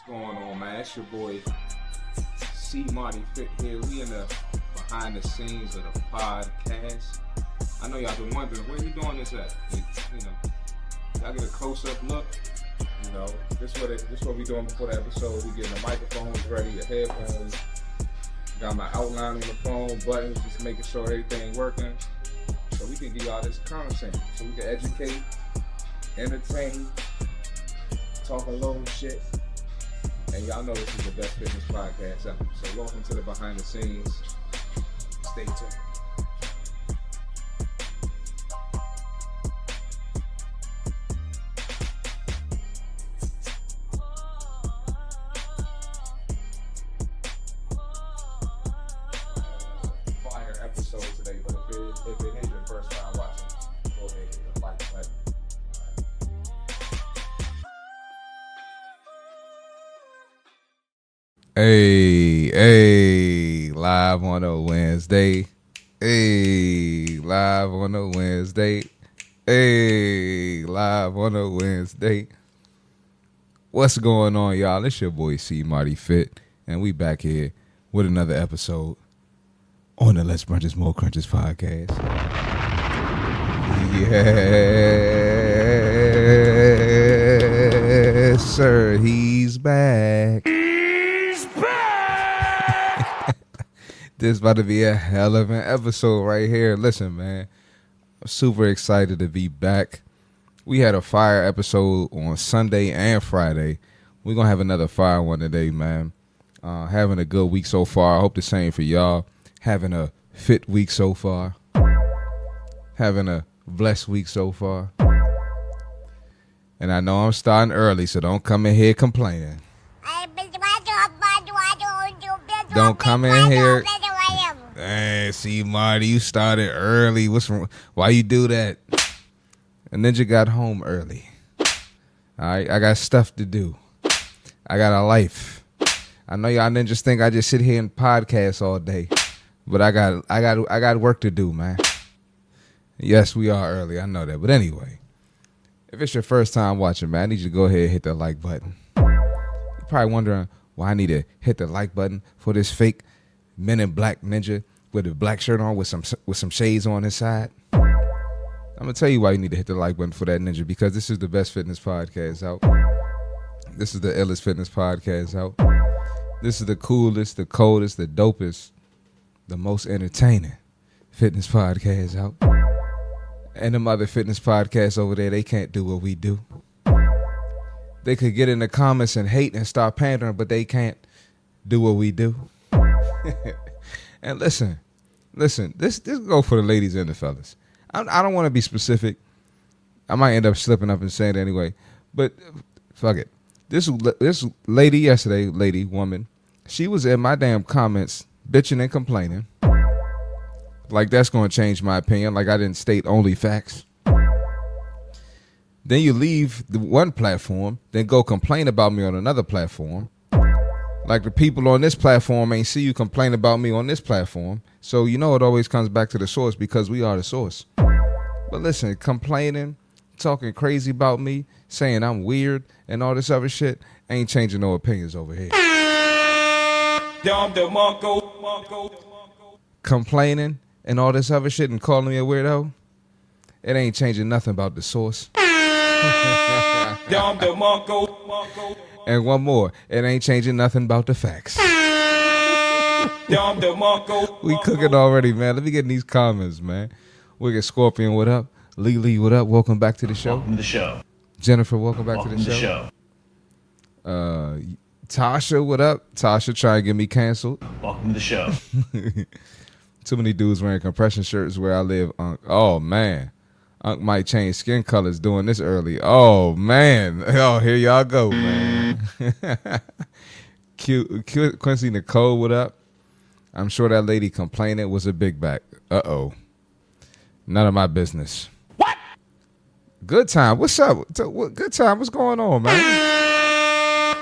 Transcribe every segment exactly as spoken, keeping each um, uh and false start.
going on, man? It's your boy C Marty Fit here. We in the behind the scenes of the podcast. I know y'all been wondering where you doing this at. You, you know, y'all get a close up look. You know, this what it, this what we doing before the episode. We getting the microphones ready, the headphones. Got my outline on the phone, buttons, just making sure everything working, so we can give y'all this content, so we can educate, entertain, talk a little shit. And y'all know this is the best fitness podcast ever. So welcome to the behind the scenes. Stay tuned. Fire episode today, but if it, if it is your first time watching, go ahead and hit the like button. Hey, hey, live on a Wednesday. Hey, live on a Wednesday. Hey, live on a Wednesday. What's going on, y'all? It's your boy C Marty Fit, and we back here with another episode on the Let's Brunches More Crunches podcast. Yes, sir, he's back. This is about to be a hell of an episode right here. Listen, man, I'm super excited to be back. We had a fire episode on Sunday and Friday. We're going to have another fire one today, man. Uh, having a good week so far. I hope the same for y'all. Having a fit week so far. Having a blessed week so far. And I know I'm starting early, so don't come in here complaining. Don't come in here. Hey, see, Marty, you started early. What's wrong? Why you do that? And Ninja got home early. All right, I got stuff to do. I got a life. I know y'all ninjas think I just sit here and podcast all day, but I got, I got, I got work to do, man. Yes, we are early. I know that, but anyway, if it's your first time watching, man, I need you to go ahead and hit that like button. You're probably wondering why I need to hit the like button for this fake Men in Black ninja with a black shirt on with some with some shades on his side. I'm gonna tell you why you need to hit the like button for that ninja, because this is the best fitness podcast out. This is the illest fitness podcast out. This is the coolest, the coldest, the dopest, the most entertaining fitness podcast out. And them other fitness podcasts over there, they can't do what we do. They could get in the comments and hate and start pandering, but they can't do what we do. And listen, listen, this this go for the ladies and the fellas. I, I don't want to be specific. I might end up slipping up and saying it anyway, but fuck it. This this lady yesterday, lady, woman, she was in my damn comments bitching and complaining. Like that's going to change my opinion. Like I didn't state only facts. Then you leave the one platform, then go complain about me on another platform. Like the people on this platform ain't see you complain about me on this platform. So you know it always comes back to the source, because we are the source. But listen, complaining, talking crazy about me, saying I'm weird and all this other shit ain't changing no opinions over here. Complaining and all this other shit and calling me a weirdo, it ain't changing nothing about the source. And one more, it ain't changing nothing about the facts. We cooking already, man. Let me get in these comments, man. We get Scorpion, what up? Lee Lee, what up? Welcome back to the show. Welcome to the show. Jennifer, welcome back welcome to the to show. The show. Uh, Tasha, what up? Tasha, try and get me canceled. Welcome to the show. Too many dudes wearing compression shirts where I live. Unc. Oh, man. Unc might change skin colors doing this early. Oh, man. Oh, here y'all go, man. Q, Q, Quincy Nicole, what up? I'm sure that lady complaining was a big back. Uh-oh. None of my business. What? Good time. What's up? Good time. What's going on, man?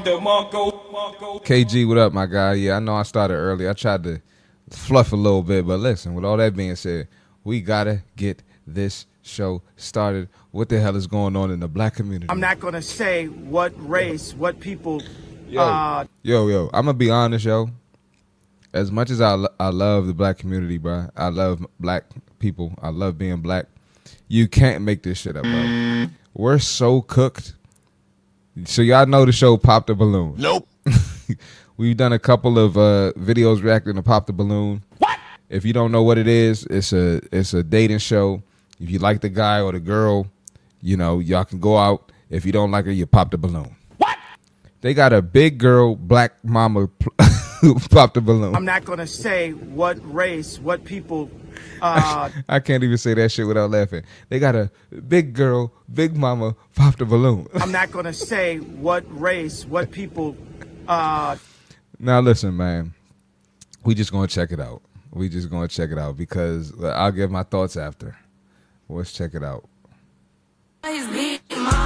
K G, what up, my guy? Yeah, I know I started early. I tried to fluff a little bit, but listen, with all that being said, we got to get this show started. What the hell is going on in the black community? I'm not going to say what race, what people Yo, uh, yo, yo. I'm gonna be honest, yo. As much as I lo- I love the black community, bro. I love black people. I love being black. You can't make this shit up, bro. We're so cooked. So y'all know the show Pop the Balloon. Nope. We've done a couple of uh, videos reacting to Pop the Balloon. What? If you don't know what it is, it's a it's a dating show. If you like the guy or the girl, you know, y'all can go out. If you don't like her, you pop the balloon. What? They got a big girl, black mama pop the balloon. I'm not going to say what race, what people. Uh, I can't even say that shit without laughing. They got a big girl, big mama pop the balloon. I'm not going to say what race, what people. Uh, now, listen, man. We just going to check it out. We just going to check it out because I'll give my thoughts after. Let's check it out. Hey,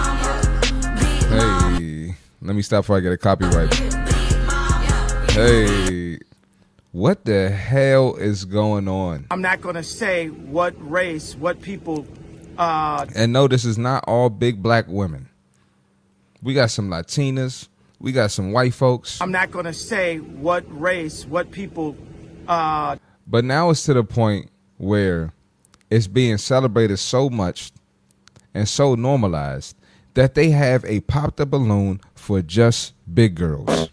let me stop before I get a copyright. Hey, what the hell is going on? I'm not going to say what race, what people. Uh, and no, this is not all big black women. We got some Latinas. We got some white folks. I'm not going to say what race, what people. Uh, but now it's to the point where it's being celebrated so much and so normalized that they have a pop the balloon for just big girls.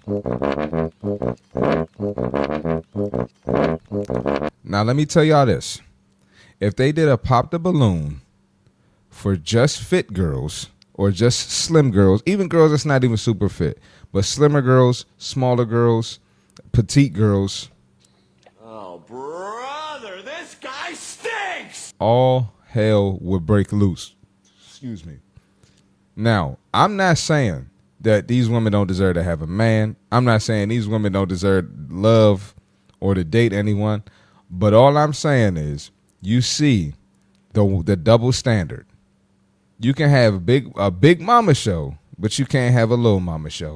Now, let me tell y'all this. If they did a pop the balloon for just fit girls or just slim girls, even girls that's not even super fit, but slimmer girls, smaller girls, petite girls. Oh, brother, this guy stinks! All hell would break loose. Excuse me. Now, I'm not saying that these women don't deserve to have a man. I'm not saying these women don't deserve love or to date anyone. But all I'm saying is you see the the double standard. You can have a big, a big mama show, but you can't have a little mama show.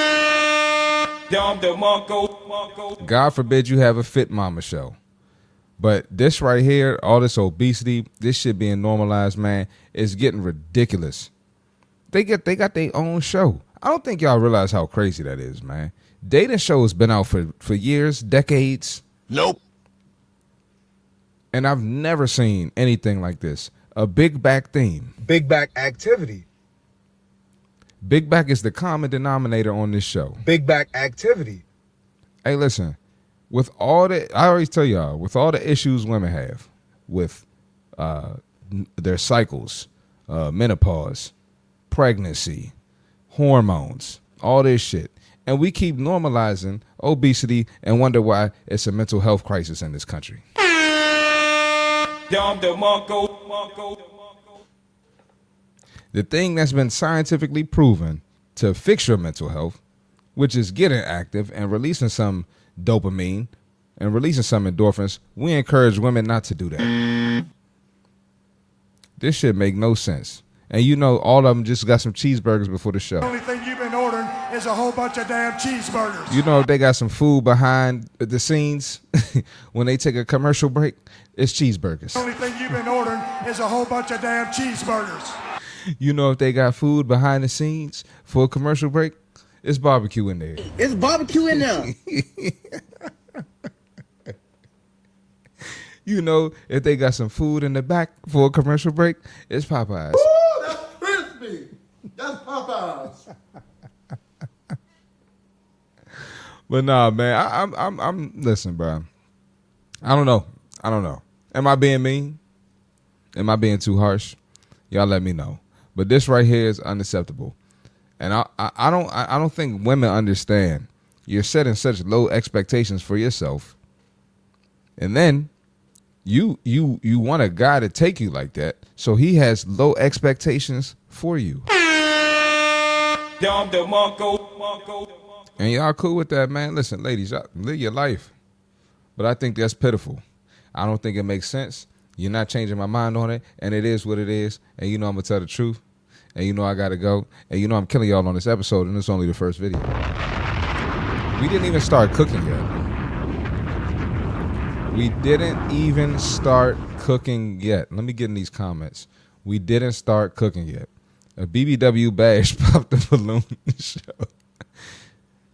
God forbid you have a fit mama show. But this right here, all this obesity, this shit being normalized, man, is getting ridiculous. They get they got their own show. I don't think y'all realize how crazy that is, man. Dating shows been out for, for years, decades. Nope. And I've never seen anything like this. A big back theme. Big back activity. Big back is the common denominator on this show. Big back activity. Hey, listen. With all the, I always tell y'all, with all the issues women have with uh, their cycles, uh, menopause, pregnancy, hormones, all this shit. And we keep normalizing obesity and wonder why it's a mental health crisis in this country. The thing that's been scientifically proven to fix your mental health, which is getting active and releasing some dopamine and releasing some endorphins, we encourage women not to do that. This shit make no sense. And you know, all of them just got some cheeseburgers before the show. The only thing you've been ordering is a whole bunch of damn cheeseburgers. You know, they got some food behind the scenes when they take a commercial break. It's cheeseburgers. The only thing you've been ordering is a whole bunch of damn cheeseburgers. You know, if they got food behind the scenes for a commercial break, it's barbecue in there. It's barbecue in there. You know, if they got some food in the back for a commercial break, it's Popeyes. Ooh, that's crispy. That's Popeyes. But nah, man, I, I'm, I'm, I'm. Listen, bro. I don't know. I don't know. Am I being mean? Am I being too harsh? Y'all let me know. But this right here is unacceptable, and I, I, I don't, I, I don't think women understand. You're setting such low expectations for yourself, and then you, you, you want a guy to take you like that, so he has low expectations for you. And y'all cool with that, man? Listen, ladies, y'all live your life. But I think that's pitiful. I don't think it makes sense. You're not changing my mind on it, and it is what it is. And you know I'm going to tell the truth. And you know I got to go. And you know I'm killing y'all on this episode, and it's only the first video. We didn't even start cooking yet. We didn't even start cooking yet. Let me get in these comments. We didn't start cooking yet. A B B W bash popped the balloon show.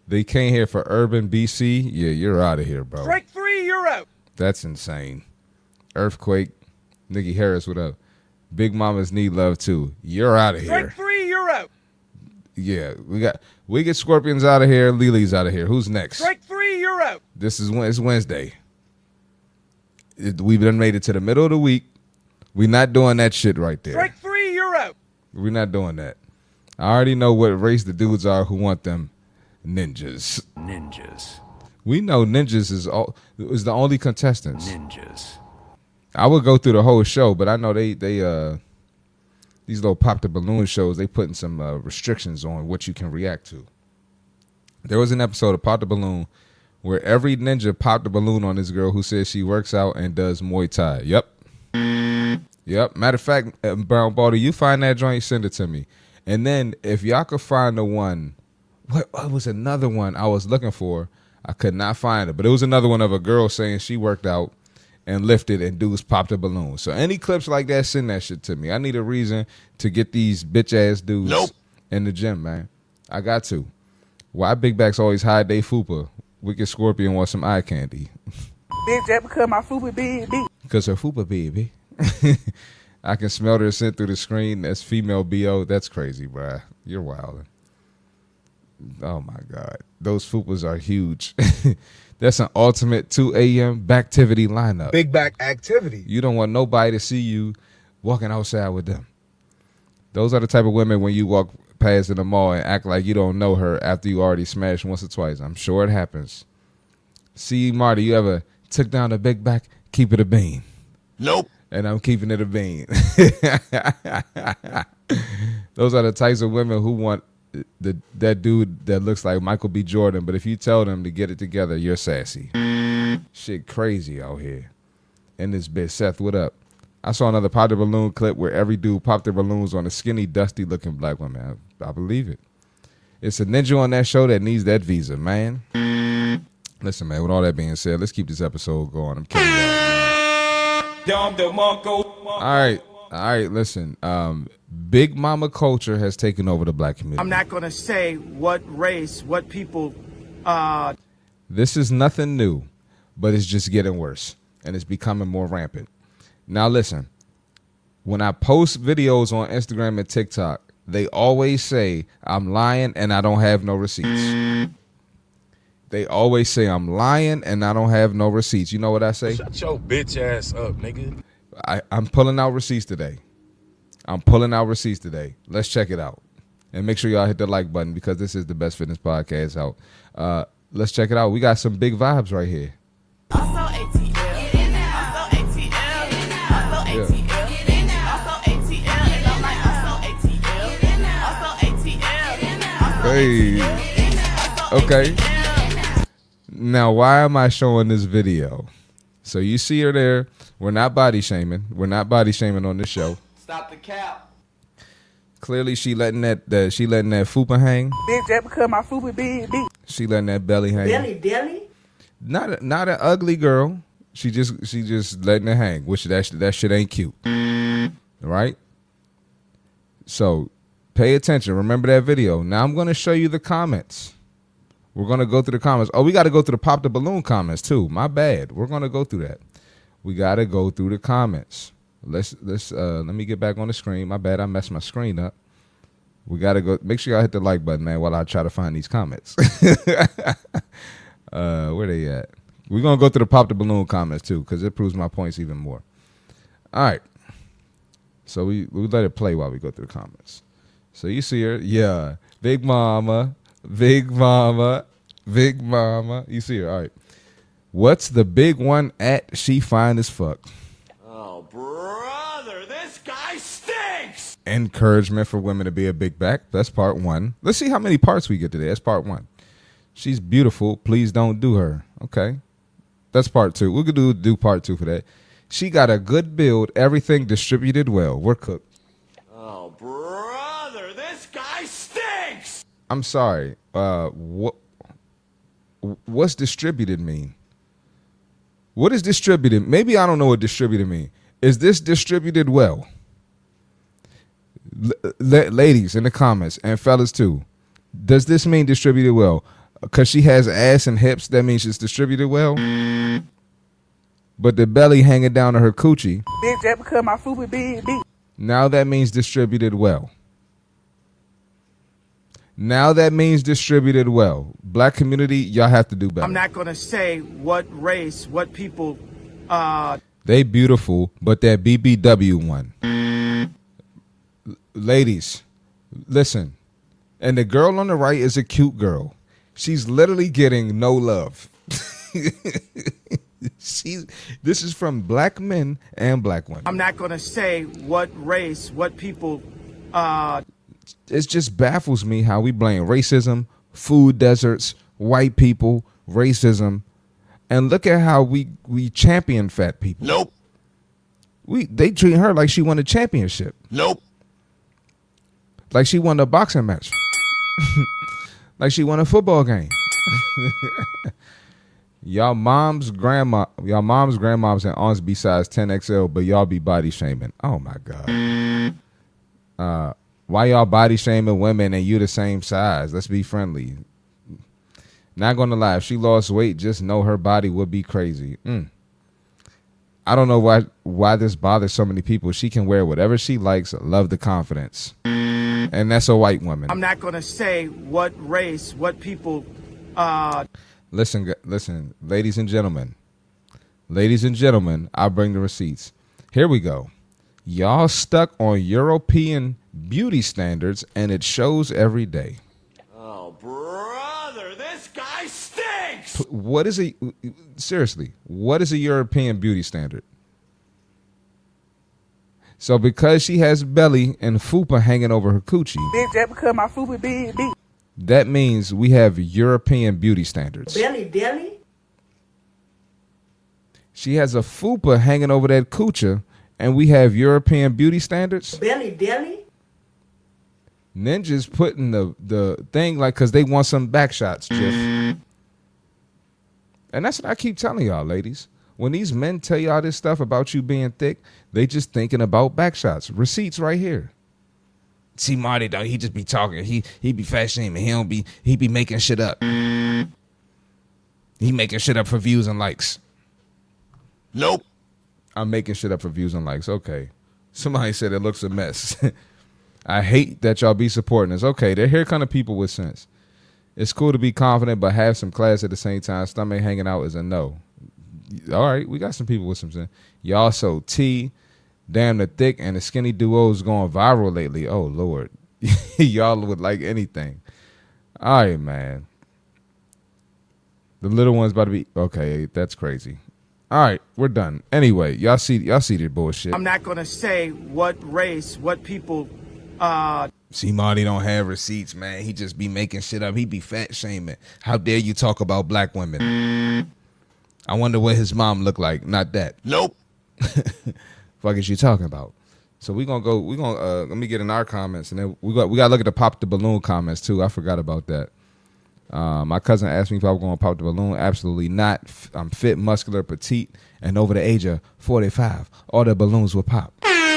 They came here for Urban B C. Yeah, you're out of here, bro. Strike three, you're out. That's insane. Earthquake. Nikki Harris, what up? Big Mamas need love too. You're out of here. Strike three, you're out. Yeah, we got we get Scorpions out of here. Lily's out of here. Who's next? Strike three, you're out. This is when it's Wednesday. It, we've done made it to the middle of the week. We're not doing that shit right there. Strike three, you're out. We're not doing that. I already know what race the dudes are who want them ninjas. Ninjas. We know ninjas is all is the only contestants. Ninjas. I would go through the whole show, but I know they they uh these little pop the balloon shows, they putting some uh, restrictions on what you can react to. There was an episode of Pop the Balloon where every ninja popped a balloon on this girl who says she works out and does Muay Thai. Yep. Yep. Matter of fact, uh, Brown Baldy, you find that joint, send it to me. And then if y'all could find the one, what, what was another one I was looking for? I could not find it, but it was another one of a girl saying she worked out and lifted and dudes popped a balloon. So any clips like that, send that shit to me. I need a reason to get these bitch ass dudes nope. in the gym, man. I got to. Why big backs always hide they fupa? Wicked Scorpion wants some eye candy. Bitch, that because my fupa big, big. Because her fupa baby. I can smell her scent through the screen. That's female B O. That's crazy, bruh. You're wilding. Oh, my God. Those fupas are huge. That's an ultimate two a.m. backtivity lineup. Big back activity. You don't want nobody to see you walking outside with them. Those are the type of women when you walk past in the mall and act like you don't know her after you already smashed once or twice. I'm sure it happens. See, Marty, you ever took down a big back? Keep it a bean. Nope. And I'm keeping it a bean. Those are the types of women who want the that dude that looks like Michael B. Jordan, but if you tell them to get it together, you're sassy. Shit crazy out here. And this bitch, Seth, what up? I saw another pop the balloon clip where every dude popped their balloons on a skinny, dusty looking black woman. I, I believe it. It's a ninja on that show that needs that visa, man. Listen, man, with all that being said, let's keep this episode going. I'm killing y'all. All right. All right, listen. Um, Big Mama culture has taken over the black community. I'm not going to say what race, what people. Uh... This is nothing new, but it's just getting worse, and it's becoming more rampant. Now, listen. When I post videos on Instagram and TikTok, they always say I'm lying and I don't have no receipts. They always say I'm lying and I don't have no receipts. You know what I say? Shut your bitch ass up, nigga. I, I'm pulling out receipts today. I'm pulling out receipts today. Let's check it out. And make sure y'all hit the like button because this is the best fitness podcast out. Uh, let's check it out. We got some big vibes right here. Also A T L. Also A T L. Also A T L. Also A T L. And I'm like, also A T L. Also A T L. Hey. Okay. Now, why am I showing this video? So you see her there. We're not body shaming. We're not body shaming on this show. Stop the cap. Clearly, she letting that, that she letting that fupa hang. Bitch, that because my fupa big, big. She letting that belly hang. Belly, belly. Not a, not an ugly girl. She just she just letting it hang, which that that shit ain't cute, right? So, pay attention. Remember that video. Now I'm gonna show you the comments. We're gonna go through the comments. Oh, we got to go through the pop the balloon comments too. My bad. We're gonna go through that. We got to go through the comments. Let's let's uh, let me get back on the screen. My bad. I messed my screen up. We got to go. Make sure y'all hit the like button, man, while I try to find these comments. uh, where they at? We're going to go through the pop the balloon comments, too, because it proves my points even more. All right. So we, we let it play while we go through the comments. So you see her. Yeah. Big Mama. Big Mama. Big Mama. You see her. All right. What's the big one at She Fine as Fuck? Oh, brother, this guy stinks! Encouragement for women to be a big back. That's part one. Let's see how many parts we get today. That's part one. She's beautiful. Please don't do her. Okay. That's part two. We could do, do part two for that. She got a good build. Everything distributed well. We're cooked. Oh, brother, this guy stinks! I'm sorry. Uh, what? What's distributed mean? What is distributed? Maybe I don't know what distributed mean. Is this distributed well? L- ladies in the comments and fellas too. Does this mean distributed well? because she has ass and hips, that means it's distributed well. But the belly hanging down to her coochie, Bitch, just because my food big, big. now that means distributed well. Now that means distributed well. Black community, y'all have to do better. I'm not going to say what race, what people. Uh, They beautiful, but that B B W one. L- Ladies, listen. And the girl on the right is a cute girl. She's literally getting no love. She's, this is from black men and black women. I'm not going to say what race, what people. Uh, It just baffles me how we blame racism, food deserts, white people, racism, and look at how we, we champion fat people. Nope. We they treat her like she won a championship. Nope. Like she won a boxing match. Like she won a football game. Y'all mom's grandma, y'all mom's grandmoms and aunts be size ten X L, but y'all be body shaming. Oh my God. Uh, why y'all body shaming women and you the same size? Let's be friendly. Not gonna lie, if she lost weight, just know her body would be crazy. Mm. I don't know why why this bothers so many people. She can wear whatever she likes. Love the confidence. And that's a white woman. I'm not going to say what race, what people. Uh, Listen, gu- listen, ladies and gentlemen. Ladies and gentlemen, I'll bring the receipts. Here we go. Y'all stuck on European beauty standards, and it shows every day. Oh, brother, this guy stinks! P- What is a, seriously, what is a European beauty standard? So because she has belly and fupa hanging over her coochie, Bitch, just because my food big, big. that means we have European beauty standards. Belly, belly? She has a fupa hanging over that coochie, and we have European beauty standards. Belly, belly? Ninjas putting the, the thing like, because they want some back shots, Jiff. And that's what I keep telling y'all, ladies. When these men tell y'all this stuff about you being thick, they just thinking about back shots. Receipts right here. See Marty, though, he just be talking. He he be fat shaming. He don't be, he be making shit up. He making shit up for views and likes. Nope. I'm making shit up for views and likes. Okay. Somebody said it looks a mess. I hate that y'all be supporting us. Okay, they're here kind of people with sense. It's cool to be confident, but have some class at the same time. Stomach hanging out is a no. All right, we got some people with some sense. Y'all so T, damn the thick and the skinny duos going viral lately. Oh, Lord. Y'all would like anything. All right, man. The little one's about to be, okay, that's crazy. All right, we're done. Anyway, y'all see y'all see the bullshit. I'm not going to say what race, what people. Uh, See, Marty don't have receipts, man. He just be making shit up. He be fat shaming. How dare you talk about black women? I wonder what his mom looked like. Not that. Nope. Fuck is you talking about? So we gonna go. We gonna uh, let me get in our comments, and then we got we got to look at the pop the balloon comments too. I forgot about that. Uh, my cousin asked me if I was going to pop the balloon. Absolutely not. F- I'm fit, muscular, petite, and over the age of forty-five. All the balloons will pop.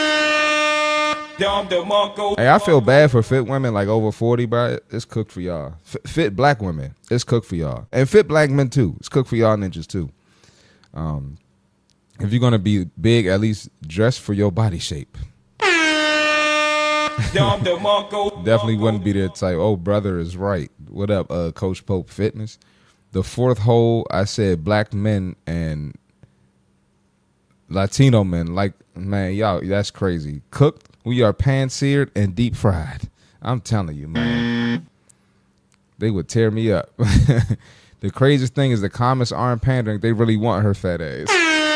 Hey, I feel bad for fit women like over forty, bro. It's cooked for y'all. F- fit black women, it's cooked for y'all. And fit black men, too. It's cooked for y'all ninjas, too. Um, if you're going to be big, at least dress for your body shape. Definitely wouldn't be there type, oh, brother is right. What up, uh, Coach Pope Fitness? The fourth hole, I said black men and Latino men. Like, man, y'all, that's crazy. Cooked, we are pan-seared and deep fried. I'm telling you, man. They would tear me up. The craziest thing is the comments aren't pandering. They really want her fat ass.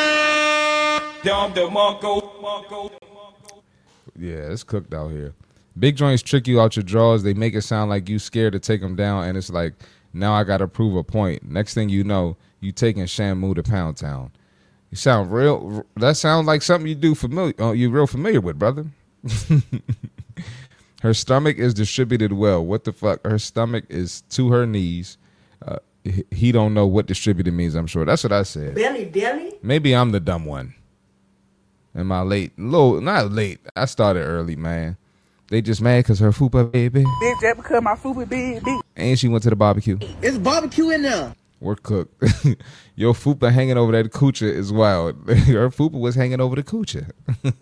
Yeah, it's cooked out here. Big joints trick you out your drawers. They make it sound like you scared to take them down, and it's like, now I got to prove a point. Next thing you know, you taking Shamu to Pound Town. You sound real. That sounds like something you do familiar. Oh, you're real familiar with, brother. Her stomach is distributed well. What the fuck? Her stomach is to her knees. Uh, he, he don't know what distributed means, I'm sure. That's what I said. Belly, belly? Maybe I'm the dumb one. Am I late? Low, not late. I started early, man. They just mad because her fupa baby. Bitch, that because my fupa big, big. And she went to the barbecue. It's barbecue in there. We're cooked. Your fupa hanging over that coochie is wild. Her fupa was hanging over the coochie.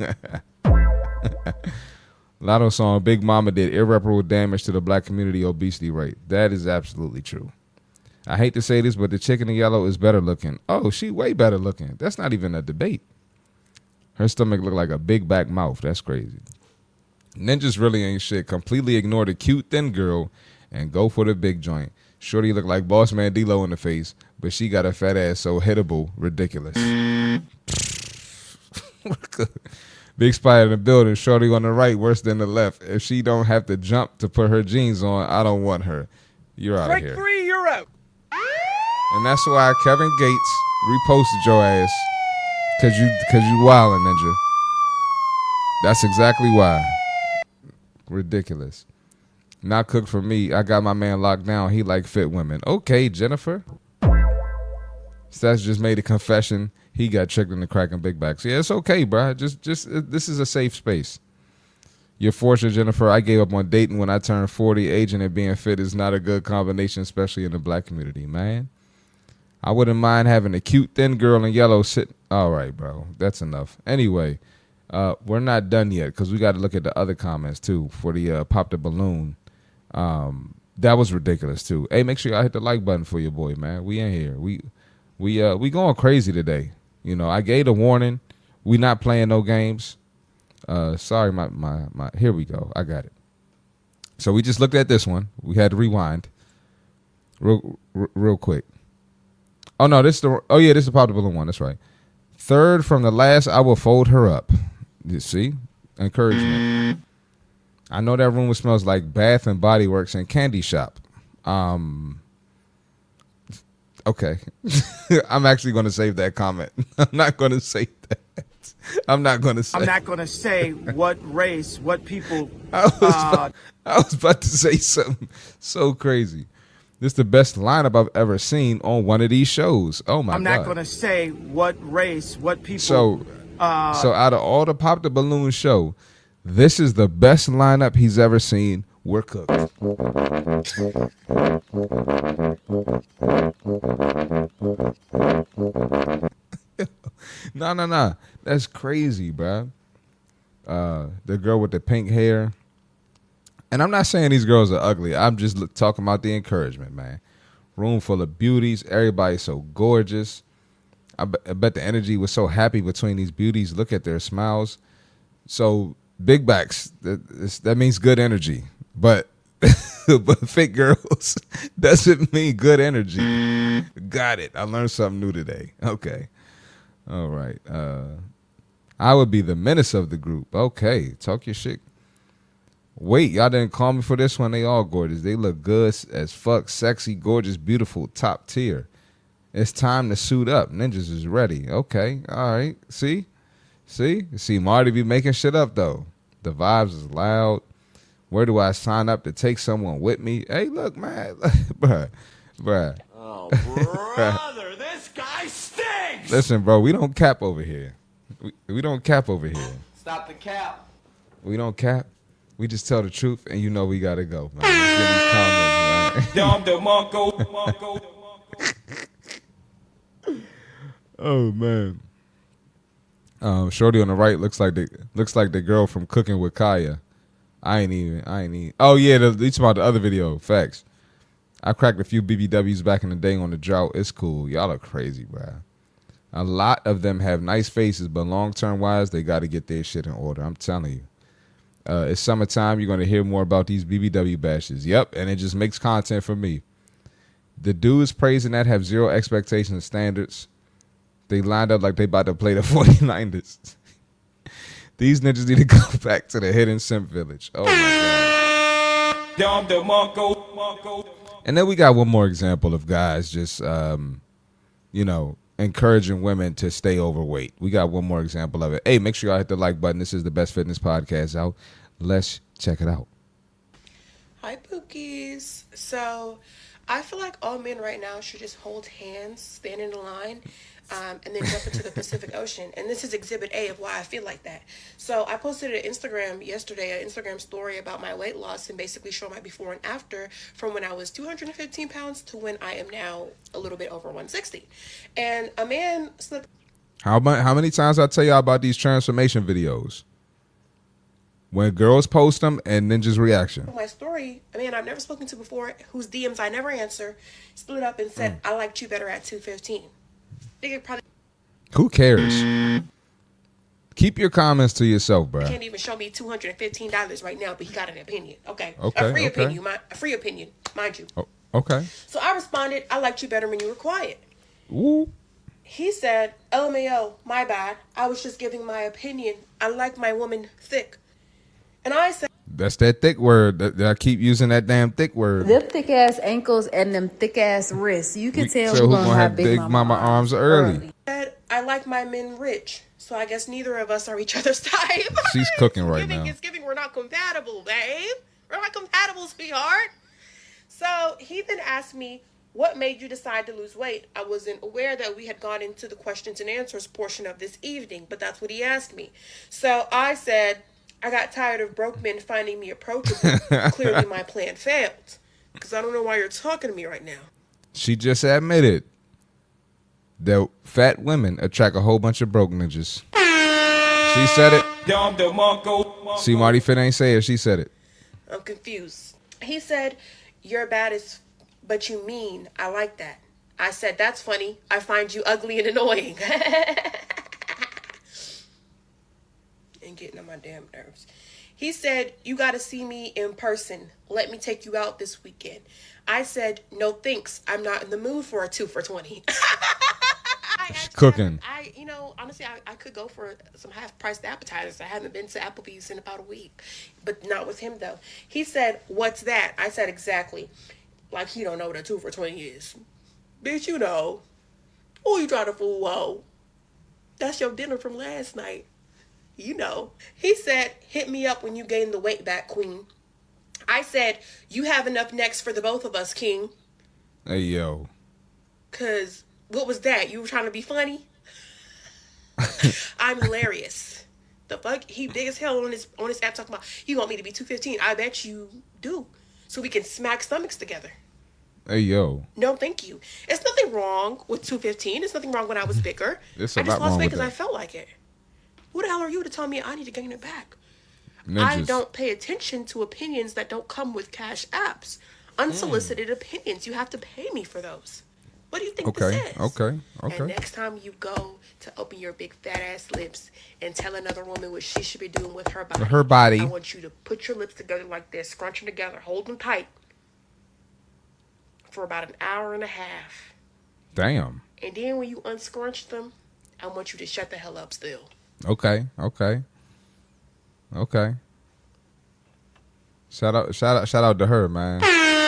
Lotto song, Big Mama did irreparable damage to the black community obesity rate. That is absolutely true. I hate to say this, but the chick in the yellow is better looking. Oh, she way better looking. That's not even a debate. Her stomach look like a big back mouth. That's crazy. Ninjas really ain't shit. Completely ignore the cute thin girl and go for the big joint. Shorty look like Boss Man D-Lo in the face, but she got a fat ass so hittable, ridiculous. Big Spy in the building. Shorty on the right, worse than the left. If she don't have to jump to put her jeans on, I don't want her. You're out of here. Break free, you're out. And that's why Kevin Gates reposted your ass. Cause you, cause you wildin', Ninja. That's exactly why. Ridiculous. Not cooked for me. I got my man locked down. He like fit women. Okay, Jennifer. Stats just made a confession. He got tricked into cracking big backs. Yeah, it's okay, bro. Just, just uh, this is a safe space. You're fortunate, Jennifer. I gave up on dating when I turned forty. Aging and being fit is not a good combination, especially in the black community, man. I wouldn't mind having a cute, thin girl in yellow sit. All right, bro. That's enough. Anyway, uh, we're not done yet because we got to look at the other comments, too, for the uh, Pop the Balloon. Um, that was ridiculous, too. Hey, make sure y'all hit the like button for your boy, man. We in here. We we uh, we going crazy today. You know, I gave a warning. We not playing no games. Uh, sorry, my, my, my. Here we go. I got it. So we just looked at this one. We had to rewind real, real, real quick. Oh, no, this is the, oh, yeah, this is the Pop the Balloon one. That's right. Third from the last, I will fold her up. You see? Encouragement. I know that room smells like Bath and Body Works and Candy Shop. Um, okay. I'm actually going to save that comment. I'm not going to say that. I'm not going to say. I'm not going to say what race, what people. I was, uh, about, I was about to say something so crazy. This is the best lineup I've ever seen on one of these shows. Oh, my God. I'm not going to say what race, what people. So, uh, so out of all the Pop the Balloon show, this is the best lineup he's ever seen. We're cooked. No, no, no. That's crazy, bro. Uh, the girl with the pink hair. And I'm not saying these girls are ugly. I'm just look, talking about the encouragement, man. Room full of beauties. Everybody's so gorgeous. I, be, I bet the energy was so happy between these beauties. Look at their smiles. So big backs, that, that means good energy. But but fake girls doesn't mean good energy. Got it. I learned something new today. Okay. All right. Uh, I would be the menace of the group. Okay. Talk your shit. Wait, y'all didn't call me for this one. They all gorgeous. They look good as fuck. Sexy, gorgeous, beautiful, top tier. It's time to suit up. Ninjas is ready. Okay. All right. See? See? See, Marty be making shit up, though. The vibes is loud. Where do I sign up to take someone with me? Hey, look, man. bruh. Bruh. Oh, brother, this guy stinks! Listen, bro, we don't cap over here. We, we don't cap over here. Stop the cap. We don't cap. We just tell the truth, and you know we got to go, man. Let's get these comments, man. Dom DeMarco. Oh, man. Um, Shorty on the right looks like the looks like the girl from Cooking with Kaya. I ain't even. I ain't even. Oh yeah, the, it's about the other video. Facts. I cracked a few B B Ws back in the day on the drought. It's cool. Y'all are crazy, bro. A lot of them have nice faces, but long term wise, they got to get their shit in order. I'm telling you. Uh, it's summertime. You're going to hear more about these B B W bashes. Yep, and it just makes content for me. The dudes praising that have zero expectations and standards. They lined up like they about to play the forty-niners. These ninjas need to go back to the hidden simp village. Oh, my God. And then we got one more example of guys just, um, you know, encouraging women to stay overweight. We got one more example of it. Hey, make sure y'all hit the like button. This is the Best Fitness Podcast out. Let's check it out. Hi, Pookies. So I feel like all men right now should just hold hands, stand in a line, um, and then jump into the Pacific Ocean. And this is exhibit A of why I feel like that. So I posted an Instagram yesterday, an Instagram story about my weight loss and basically show my before and after from when I was two hundred fifteen pounds to when I am now a little bit over one sixty. And a man slipped. How, how many times I tell y'all about these transformation videos? When girls post them and Ninja's reaction. My story, a man I've never spoken to before, whose D Ms I never answer, split up and said, mm. I liked you better at two fifteen. Nigga probably. Who cares? Keep your comments to yourself, bro. He can't even show me two hundred fifteen dollars right now, but he got an opinion. Okay. Okay. A free okay. opinion, my, a free opinion, mind you. Oh, okay. So I responded, I liked you better when you were quiet. Ooh. He said, L M A O, my bad. I was just giving my opinion. I like my woman thick. And I said, that's that thick word. That, that I keep using that damn thick word. Them thick ass ankles and them thick ass wrists. You can we tell who's who's gonna, gonna have, have big, big mama, mama arms early. early. Said, I like my men rich. So I guess neither of us are each other's type. She's cooking right giving, now. It's giving we're not compatible, babe. We're not compatible, sweetheart. So he then asked me, what made you decide to lose weight? I wasn't aware that we had gone into the questions and answers portion of this evening, but that's what he asked me. So I said, I got tired of broke men finding me approachable. Clearly my plan failed. Because I don't know why you're talking to me right now. She just admitted that fat women attract a whole bunch of broke ninjas. She said it. See, Marty Fit ain't say it. She said it. I'm confused. He said, you're bad as, but you mean. I like that. I said, that's funny. I find you ugly and annoying. And getting on my damn nerves. He said, you got to see me in person. Let me take you out this weekend. I said, no thanks. I'm not in the mood for a two for twenty. She's cooking. I, you know, honestly, I, I could go for some half-priced appetizers. I haven't been to Applebee's in about a week. But not with him, though. He said, what's that? I said, exactly. Like he don't know what a two for twenty is. Bitch, you know. Who you trying to fool, whoa? That's your dinner from last night. You know. He said, hit me up when you gain the weight back, queen. I said, you have enough necks for the both of us, king. Hey, yo. Because what was that? You were trying to be funny? I'm hilarious. The fuck? He big as hell on his, on his app talking about, you want me to be two fifteen. I bet you do. So we can smack stomachs together. Hey, yo. No, thank you. It's nothing wrong with two fifteen. It's nothing wrong when I was bigger. It's a I just lot lost wrong weight with because I that. felt like it. Who the hell are you to tell me I need to gain it back? Ninjas. I don't pay attention to opinions that don't come with cash apps. Unsolicited mm. opinions. You have to pay me for those. What do you think okay, this is? Okay, okay, And next time you go to open your big fat ass lips and tell another woman what she should be doing with her body, her body. I want you to put your lips together like this, scrunch them together, hold them tight for about an hour and a half. Damn. And then when you unscrunch them, I want you to shut the hell up still. Okay, okay. Okay. Shout out shout out shout out to her, man.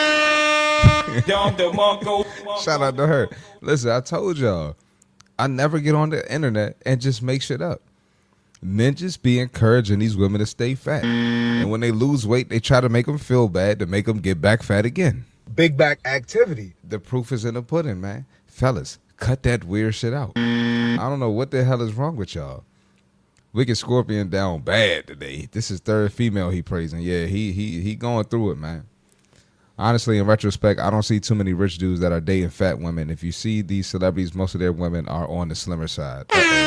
Shout out to her. Listen, I told y'all, I never get on the internet and just make shit up. Ninjas be encouraging these women to stay fat. And when they lose weight, they try to make them feel bad to make them get back fat again. Big back activity. The proof is in the pudding, man. Fellas, cut that weird shit out. I don't know what the hell is wrong with y'all. Wicked Scorpion down bad today. This is third female he praising. Yeah, he he he going through it, man. Honestly, in retrospect, I don't see too many rich dudes that are dating fat women. If you see these celebrities, most of their women are on the slimmer side.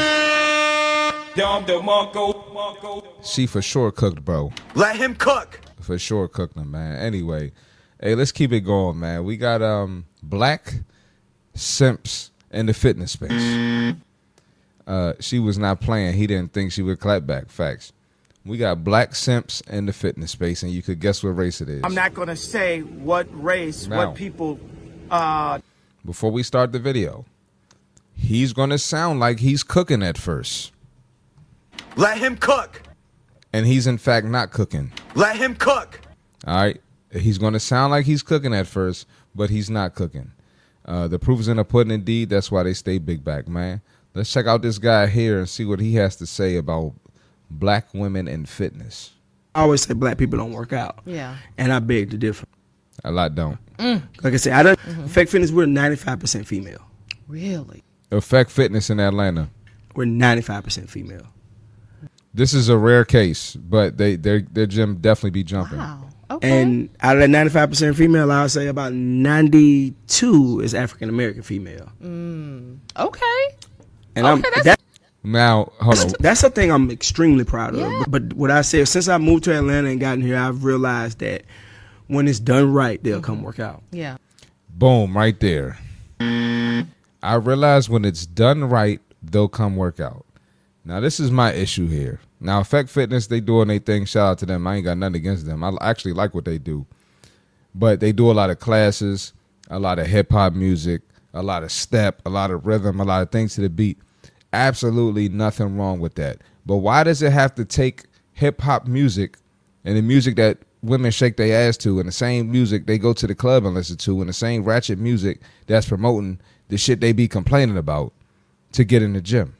She for sure cooked, bro. Let him cook. For sure cooked them, man. Anyway, hey, let's keep it going, man. We got um black simps in the fitness space. Uh, she was not playing. He didn't think she would clap back. Facts. We got black simps in the fitness space, and you could guess what race it is. I'm not going to say what race, Now, what people. Uh... Before we start the video, he's going to sound like he's cooking at first. Let him cook. And he's, in fact, not cooking. Let him cook. All right? He's going to sound like he's cooking at first, but he's not cooking. Uh, the proof is in the pudding, indeed. That's why they stay big back, man. Let's check out this guy here and see what he has to say about black women in fitness. I always say black people don't work out. Yeah. And I beg to differ. A lot don't. Mm. Like I said, I don't. Mm-hmm. Effect Fitness, we're ninety-five percent female. Really? Effect Fitness in Atlanta. We're ninety-five percent female. This is a rare case, but they their their gym definitely be jumping. Wow. Okay. And out of that ninety-five percent female, I would say about ninety-two is African American female. Mm. Okay. And okay, I'm that's- that, Now, hold on. that's something I'm extremely proud of. Yeah. But what I say, since I moved to Atlanta and gotten here, I've realized that when it's done right, they'll come work out. Yeah. Boom, right there. I realize when it's done right, they'll come work out. Now, this is my issue here. Now, Effect Fitness, they doing their thing. Shout out to them. I ain't got nothing against them. I actually like what they do. But they do a lot of classes, a lot of hip-hop music, a lot of step, a lot of rhythm, a lot of things to the beat. Absolutely nothing wrong with that. But why does it have to take hip-hop music and the music that women shake their ass to and the same music they go to the club and listen to and the same ratchet music that's promoting the shit they be complaining about to get in the gym?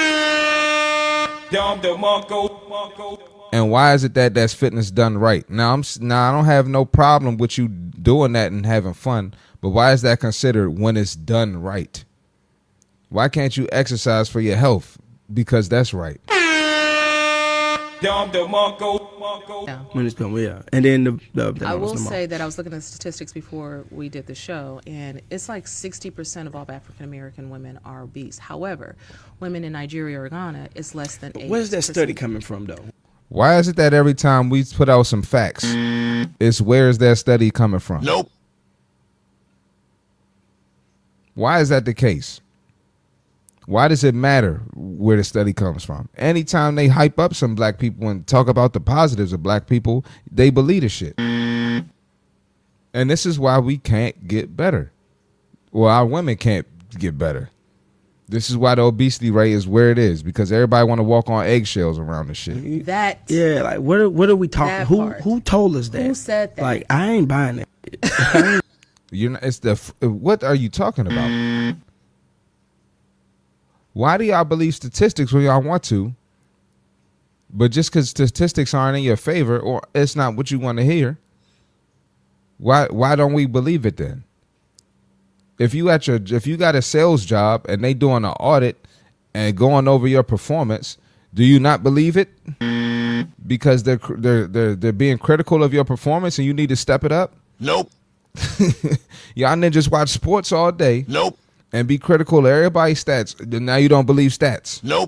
And why is it that that's fitness done right? Now I'm now I don't have no problem with you doing that and having fun, but why is that considered when it's done right? Why can't you exercise for your health because that's right? Yeah. When it's done, yeah. And then the, the, the I will the say that I was looking at statistics before we did the show, and it's like sixty percent of all African American women are obese. However, women in Nigeria or Ghana, it's less than eight. Where's that study coming from, though? Why is it that every time we put out some facts, it's where is that study coming from? Nope. Why is that the case? Why does it matter where the study comes from? Anytime they hype up some black people and talk about the positives of black people, they believe the shit. And this is why we can't get better. Well, our women can't get better. This is why the obesity rate is where it is, because everybody want to walk on eggshells around this shit. That Yeah, like what are, what are we talking? That Who part. who told us that? Who said that? Like I ain't buying that. You're not, it's the what are you talking about? Why do y'all believe statistics when y'all want to, but just because statistics aren't in your favor or it's not what you want to hear, why why don't we believe it then? If you at your if you got a sales job and they doing an audit and going over your performance, do you not believe it? Because they're they're they're they're being critical of your performance and you need to step it up? Nope. Y'all niggas watch sports all day. Nope. And be critical of everybody's stats. Then now you don't believe stats. Nope.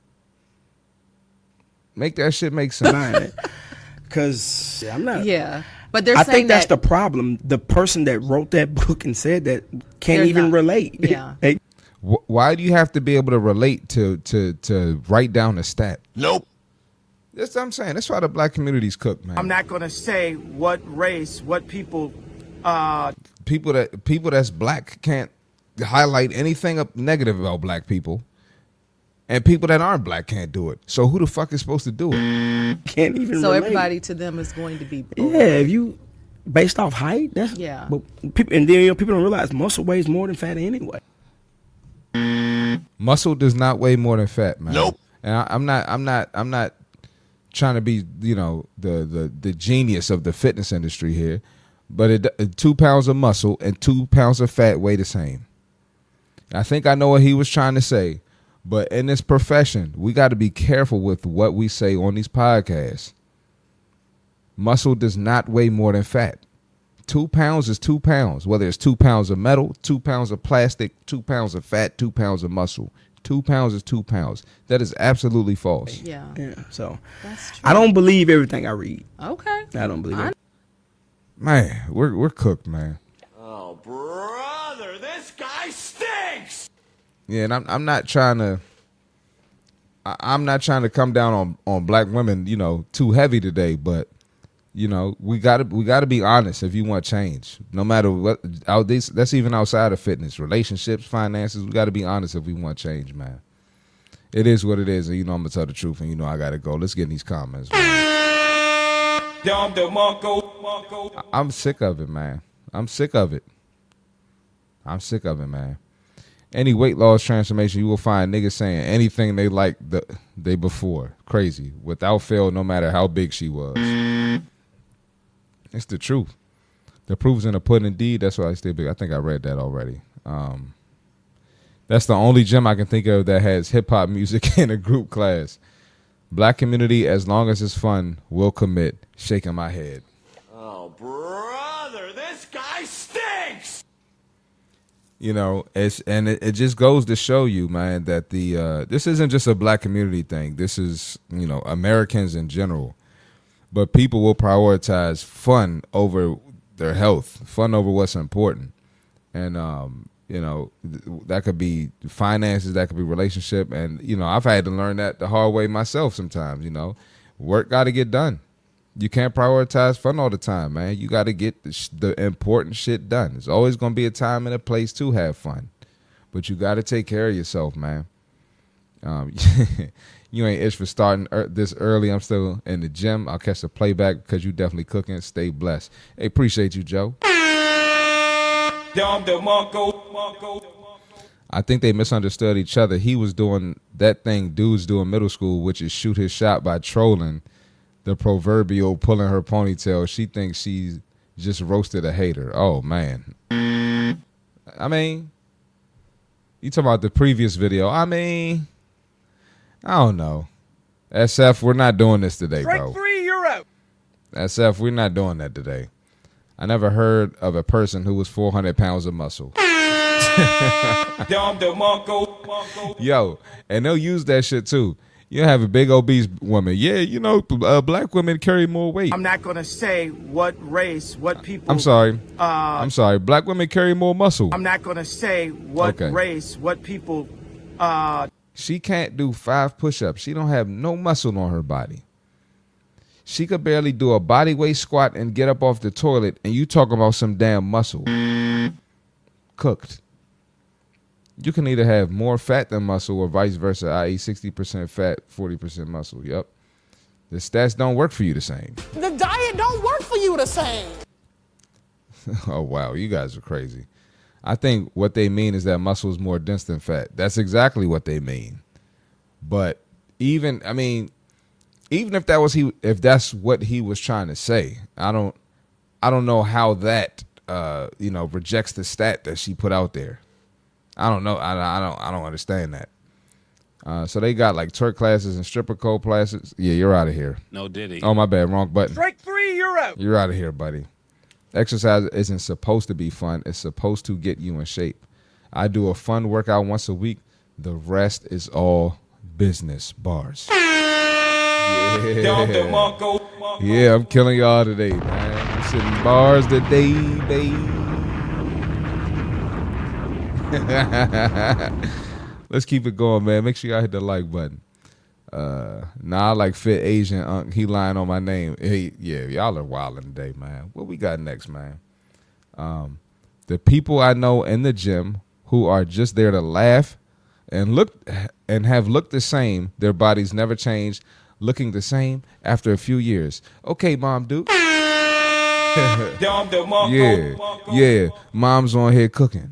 Make that shit make sense. Because I'm not. Yeah, but they're I saying think that's that the problem. The person that wrote that book and said that can't They're even not- relate. yeah. Hey, Wh- Why do you have to be able to relate to to to write down a stat? Nope. That's what I'm saying. That's why the black community's cooked, man. I'm not going to say what race, what people. Uh, people that people that's black can't highlight anything up negative about black people, and people that aren't black can't do it. So who the fuck is supposed to do it? can't even. so relate. everybody to them is going to be. Yeah, if you based off height, that's Yeah. But people and then you know, people don't realize muscle weighs more than fat anyway. Muscle does not weigh more than fat, man. Nope. And I, I'm not. I'm not. I'm not trying to be, you know, the the the genius of the fitness industry here, but it, two pounds of muscle and two pounds of fat weigh the same. I think I know what he was trying to say, but in this profession, we got to be careful with what we say on these podcasts. Muscle does not weigh more than fat. Two pounds is two pounds, whether it's two pounds of metal, two pounds of plastic, two pounds of fat, two pounds of muscle. Two pounds is two pounds. That is absolutely false. Yeah. Yeah. So That's true. I don't believe everything I read. Okay. I don't believe I- it. Man, we're we're cooked, man. Oh, brother, this guy stinks! Yeah, and I'm I'm not trying to I, I'm not trying to come down on, on black women, you know, too heavy today, but you know, we gotta we gotta be honest if you want change. No matter what out this that's even outside of fitness, relationships, finances, we gotta be honest if we want change, man. It is what it is, and you know I'm gonna tell the truth, and you know I gotta go. Let's get in these comments, man. I- I'm sick of it, man. I'm sick of it. I'm sick of it, man. Any weight loss transformation, you will find niggas saying anything they like the day before. Crazy. Without fail, no matter how big she was. It's the truth. The proof's in the pudding, indeed. That's why I stay big. I think I read that already. Um, that's the only gym I can think of that has hip hop music in a group class. Black community, as long as it's fun, will commit. Shaking my head. Oh, brother, this guy stinks. You know, it's and it, it just goes to show you, man, that the uh, this isn't just a black community thing. This is, you know, Americans in general. But people will prioritize fun over their health, fun over what's important. And, um, you know, th- that could be finances, that could be relationship. And, you know, I've had to learn that the hard way myself sometimes, you know. Work got to get done. You can't prioritize fun all the time, man. You got to get the, sh- the important shit done. There's always going to be a time and a place to have fun. But you got to take care of yourself, man. Um, you ain't itch for starting er- this early. I'm still in the gym. I'll catch the playback because you definitely cooking. Stay blessed. Hey, appreciate you, Joe. I think they misunderstood each other. He was doing that thing dudes do in middle school, which is shoot his shot by trolling the proverbial pulling her ponytail. She thinks she's just roasted a hater. Oh, man. I mean, you talking about the previous video. I mean, I don't know. S F, we're not doing this today, Strike bro. three, you're out. S F, we're not doing that today. I never heard of a person who was four hundred pounds of muscle. Yo, and they'll use that shit too. You have a big obese woman. Yeah, you know, uh, black women carry more weight. I'm not going to say what race, what people. I'm sorry. Uh, I'm sorry. Black women carry more muscle. I'm not going to say what Okay. race, what people. Uh, She can't do five push-ups. She don't have no muscle on her body. She could barely do a body weight squat and get up off the toilet, and you talking about some damn muscle. Cooked. You can either have more fat than muscle or vice versa, that is sixty percent fat, forty percent muscle. Yep. The stats don't work for you the same. The diet don't work for you the same. Oh, wow. You guys are crazy. I think what they mean is that muscle is more dense than fat. That's exactly what they mean. But even, I mean, even if that was he, if that's what he was trying to say, I don't, I don't know how that, uh, you know, rejects the stat that she put out there. I don't know. I, I don't. I don't understand that. Uh, so they got like twerk classes and stripper pole classes. Yeah, you're out of here. No diddy. Oh, my bad. Wrong button. Strike three, you're out. You're out of here, buddy. Exercise isn't supposed to be fun. It's supposed to get you in shape. I do a fun workout once a week. The rest is all business. Bars. Yeah, yeah, I'm killing y'all today, man. I'm sitting bars today, baby. Let's keep it going, man. Make sure y'all hit the like button. Uh, nah, I like Fit Asian Unk. He lying on my name. Hey, yeah, y'all are wilding today, man. What we got next, man? Um, the people I know in the gym who are just there to laugh and look and have looked the same. Their bodies never changed, looking the same after a few years. Okay, Mom Duke. yeah, yeah. Mom's on here cooking.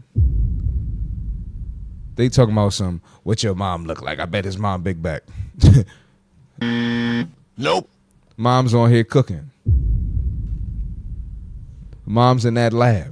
They talking about some, what your mom look like? I bet his mom big back. Nope. Mom's on here cooking. Mom's in that lab.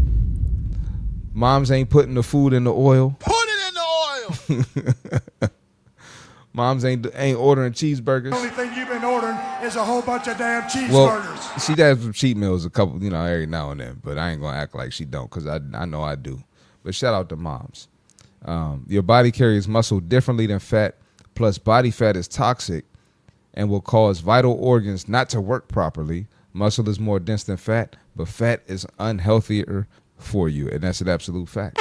Moms ain't putting the food in the oil. Put it in the oil. Moms ain't ain't ordering cheeseburgers. The only thing you've been ordering is a whole bunch of damn cheeseburgers. Well, she does some cheat meals a couple, you know, every now and then, but I ain't gonna act like she don't, because I I know I do. But shout out to moms. Um, your body carries muscle differently than fat. Plus, body fat is toxic and will cause vital organs not to work properly. Muscle is more dense than fat, but fat is unhealthier for you, and that's an absolute fact.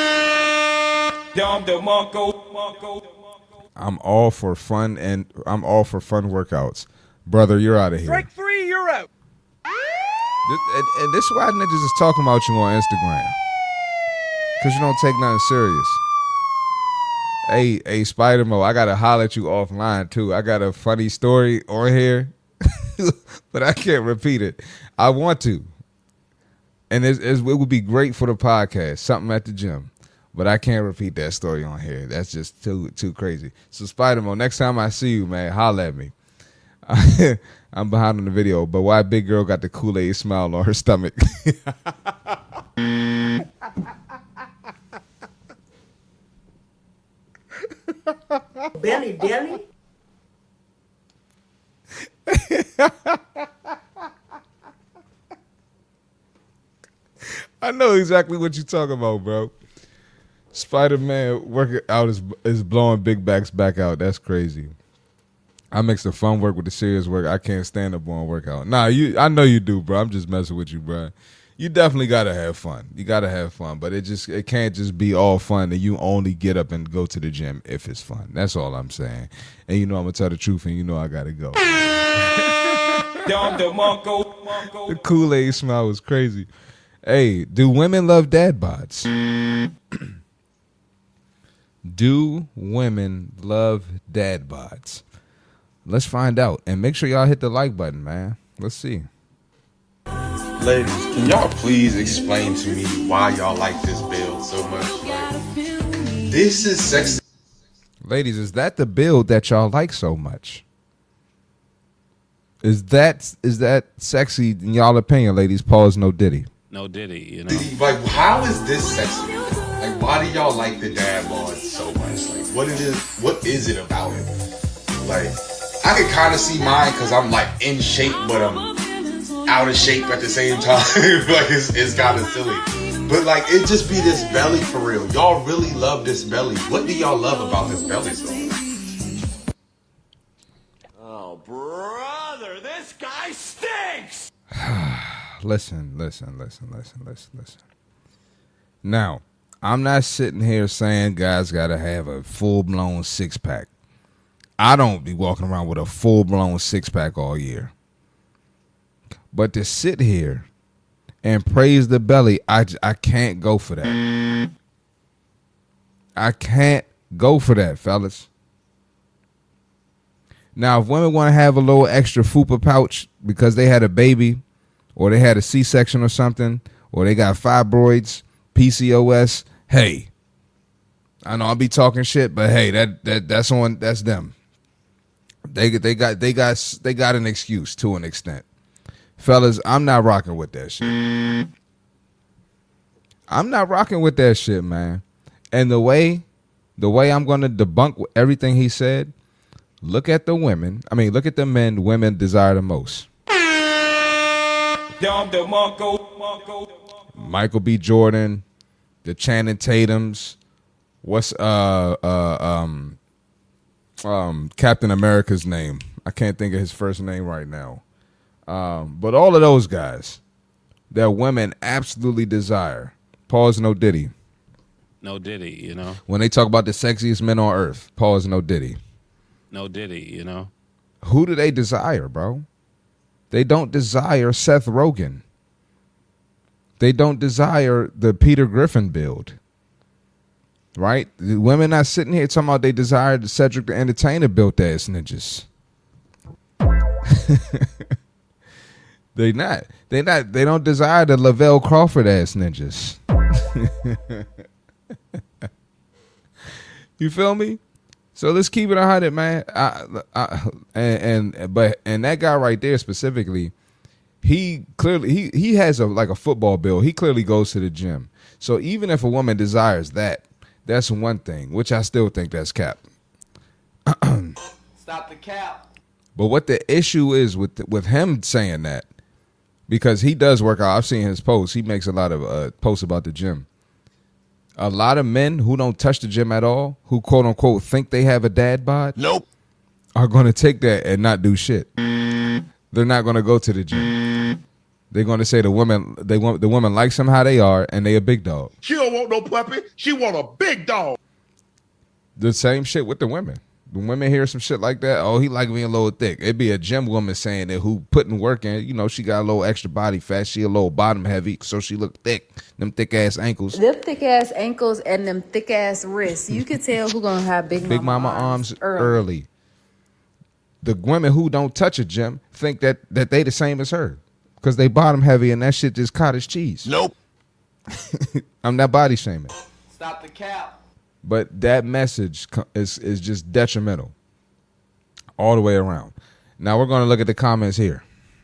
I'm all for fun, and I'm all for fun workouts. Brother, you're out of here. Strike three, you're out. This, and, and this is why niggas is talking about you on Instagram. Because you don't take nothing serious. Hey, hey, Spider-Mo, I got to holler at you offline, too. I got a funny story on here, but I can't repeat it. I want to. And it's, it's, it would be great for the podcast, something at the gym. But I can't repeat that story on here. That's just too too crazy. So, Spider-Mo, next time I see you, man, holler at me. I I'm behind on the video, but why big girl got the Kool-Aid smile on her stomach? Belly, belly. I know exactly what you're talking about, bro. Spider-Man working out is is blowing big backs back out. That's crazy. I mix the fun work with the serious work. I can't stand up on workout. Nah, you. I know you do, bro. I'm just messing with you, bro. You definitely gotta have fun. You gotta have fun, but it just it can't just be all fun and you only get up and go to the gym if it's fun. That's all I'm saying. And you know I'm gonna tell the truth, and you know I gotta go. The Kool-Aid smile was crazy. Hey, do women love dad bods? Do women love dad bods? Let's find out. And make sure y'all hit the like button, man. Let's see. Ladies, can y'all please explain to me why y'all like this build so much? Like, this is sexy. Ladies, is that the build that y'all like so much? Is that is that sexy in y'all opinion, ladies? Pause, no Diddy. No Diddy, you know. Like, how is this sexy? Like, why do y'all like the dad bod so much? Like, what it is? What is it about it? Like, I can kind of see mine because I'm like in shape, but I'm out of shape at the same time. Like, it's, it's kind of silly. But like, it just be this belly for real. Y'all really love this belly. What do y'all love about this belly so much? Oh, brother, this guy stinks! Listen, listen, listen, listen, listen, listen. Now, I'm not sitting here saying guys got to have a full-blown six-pack. I don't be walking around with a full-blown six-pack all year. But to sit here and praise the belly, I, I can't go for that. I can't go for that, fellas. Now, if women want to have a little extra fupa pouch because they had a baby or they had a C-section or something, or they got fibroids, P C O S, hey, I know I'll be talking shit, but hey, that that that's on that's them. They they got they got they got an excuse to an extent. Fellas, I'm not rocking with that shit. I'm not rocking with that shit, man. And the way the way I'm going to debunk everything he said, look at the women. I mean, look at the men women desire the most. Michael B. Jordan, the Channing Tatums, what's uh uh um um Captain America's name? I can't think of his first name right now. Um, but all of those guys that women absolutely desire. Pause, no Diddy. No Diddy, you know. When they talk about the sexiest men on earth, pause, no Diddy. No Diddy, you know. Who do they desire, bro? They don't desire Seth Rogen. They don't desire the Peter Griffin build. Right? The women not sitting here talking about they desire the Cedric the Entertainer built ass ninjas. They not. They not. They don't desire the Lavelle Crawford ass ninjas. You feel me? So let's keep it a hundred, man. I, I, and, and but and that guy right there specifically, he clearly he he has a like a football build. He clearly goes to the gym. So even if a woman desires that, that's one thing, which I still think that's cap. Stop the cap. But what the issue is with with him saying that, because he does work out. I've seen his posts. He makes a lot of uh, posts about the gym. A lot of men who don't touch the gym at all, who quote unquote think they have a dad bod, nope, are going to take that and not do shit. They're not going to go to the gym. They're going to say the woman they want the woman likes them how they are, and they a big dog. She don't want no puppy. She want a big dog. The same shit with the women. When women hear some shit like that, oh, he like me a little thick. It'd be a gym woman saying that who putting work in. You know, she got a little extra body fat. She a little bottom heavy, so she look thick. Them thick ass ankles. Them thick ass ankles and them thick ass wrists. You can tell who gonna have big, big mama, mama arms, arms early. early. The women who don't touch a gym think that that they the same as her because they bottom heavy and that shit just cottage cheese. Nope. I'm not body shaming. Stop the cap. But that message is is just detrimental all the way around. Now we're going to look at the comments here.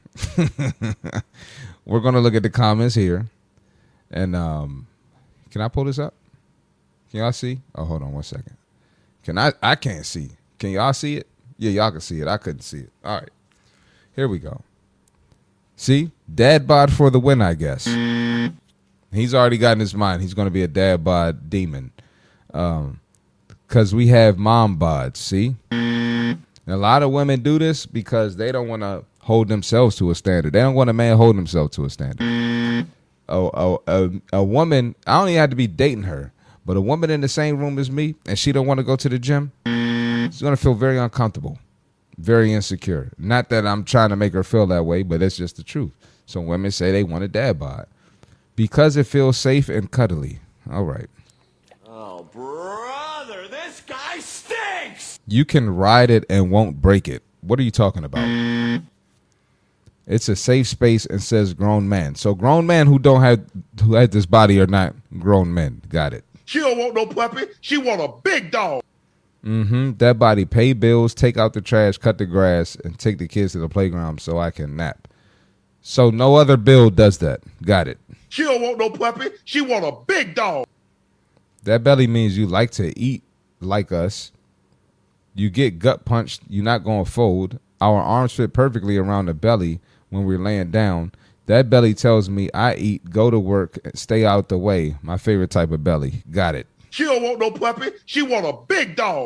We're going to look at the comments here. And um, can I pull this up? Can y'all see? Oh, hold on one second. Can I? I can't see. Can y'all see it? Yeah, y'all can see it. I couldn't see it. All right. Here we go. See? Dad bod for the win, I guess. He's already got in his mind he's going to be a dad bod demon. Um, because we have mom bods, see? And a lot of women do this because they don't want to hold themselves to a standard. They don't want a man hold himself to a standard. A, a, a, a woman, I don't even have to be dating her, but a woman in the same room as me and she don't want to go to the gym, she's going to feel very uncomfortable, very insecure. Not that I'm trying to make her feel that way, but it's just the truth. So women say they want a dad bod because it feels safe and cuddly. All right. Oh, brother, this guy stinks! You can ride it and won't break it. What are you talking about? It's a safe space and says grown man. So grown men who don't have who had this body are not grown men. Got it. She don't want no puppy. She want a big dog. Mm-hmm. That body pay bills, take out the trash, cut the grass, and take the kids to the playground so I can nap. So no other bill does that. Got it. She don't want no puppy. She want a big dog. That belly means you like to eat like us. You get gut punched, you're not going to fold. Our arms fit perfectly around the belly when we're laying down. That belly tells me I eat, go to work, stay out the way. My favorite type of belly. Got it. She don't want no puppy. She want a big dog.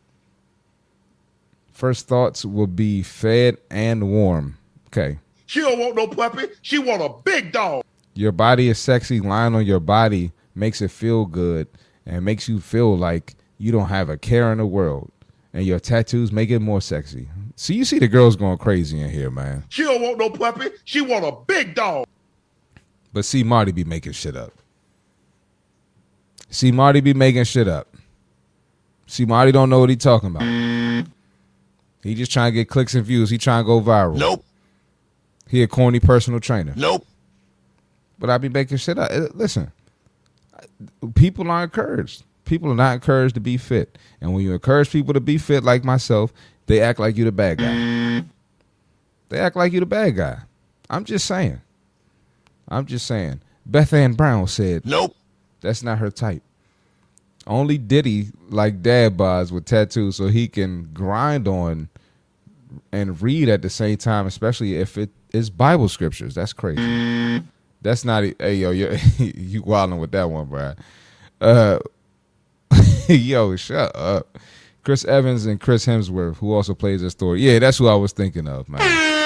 First thoughts will be fed and warm. Okay. She don't want no puppy. She want a big dog. Your body is sexy. Lying on your body makes it feel good and makes you feel like you don't have a care in the world. And your tattoos make it more sexy. See, you see the girls going crazy in here, man. She don't want no puppy. She want a big dog. But see, Marty be making shit up. See, Marty be making shit up. See, Marty don't know what he talking about. He just trying to get clicks and views. He trying to go viral. Nope. He a corny personal trainer. Nope. But I be making shit up. Listen, people are encouraged. People are not encouraged to be fit. And when you encourage people to be fit like myself, they act like you the bad guy. They act like you the bad guy. I'm just saying. I'm just saying. Beth Ann Brown said, nope. That's not her type. Only Diddy like dad bods with tattoos so he can grind on and read at the same time, especially if it is Bible scriptures. That's crazy. That's not, hey, yo, you you wilding with that one, bro. Uh, yo, shut up. Chris Evans and Chris Hemsworth, who also plays this story. Yeah, that's who I was thinking of, man.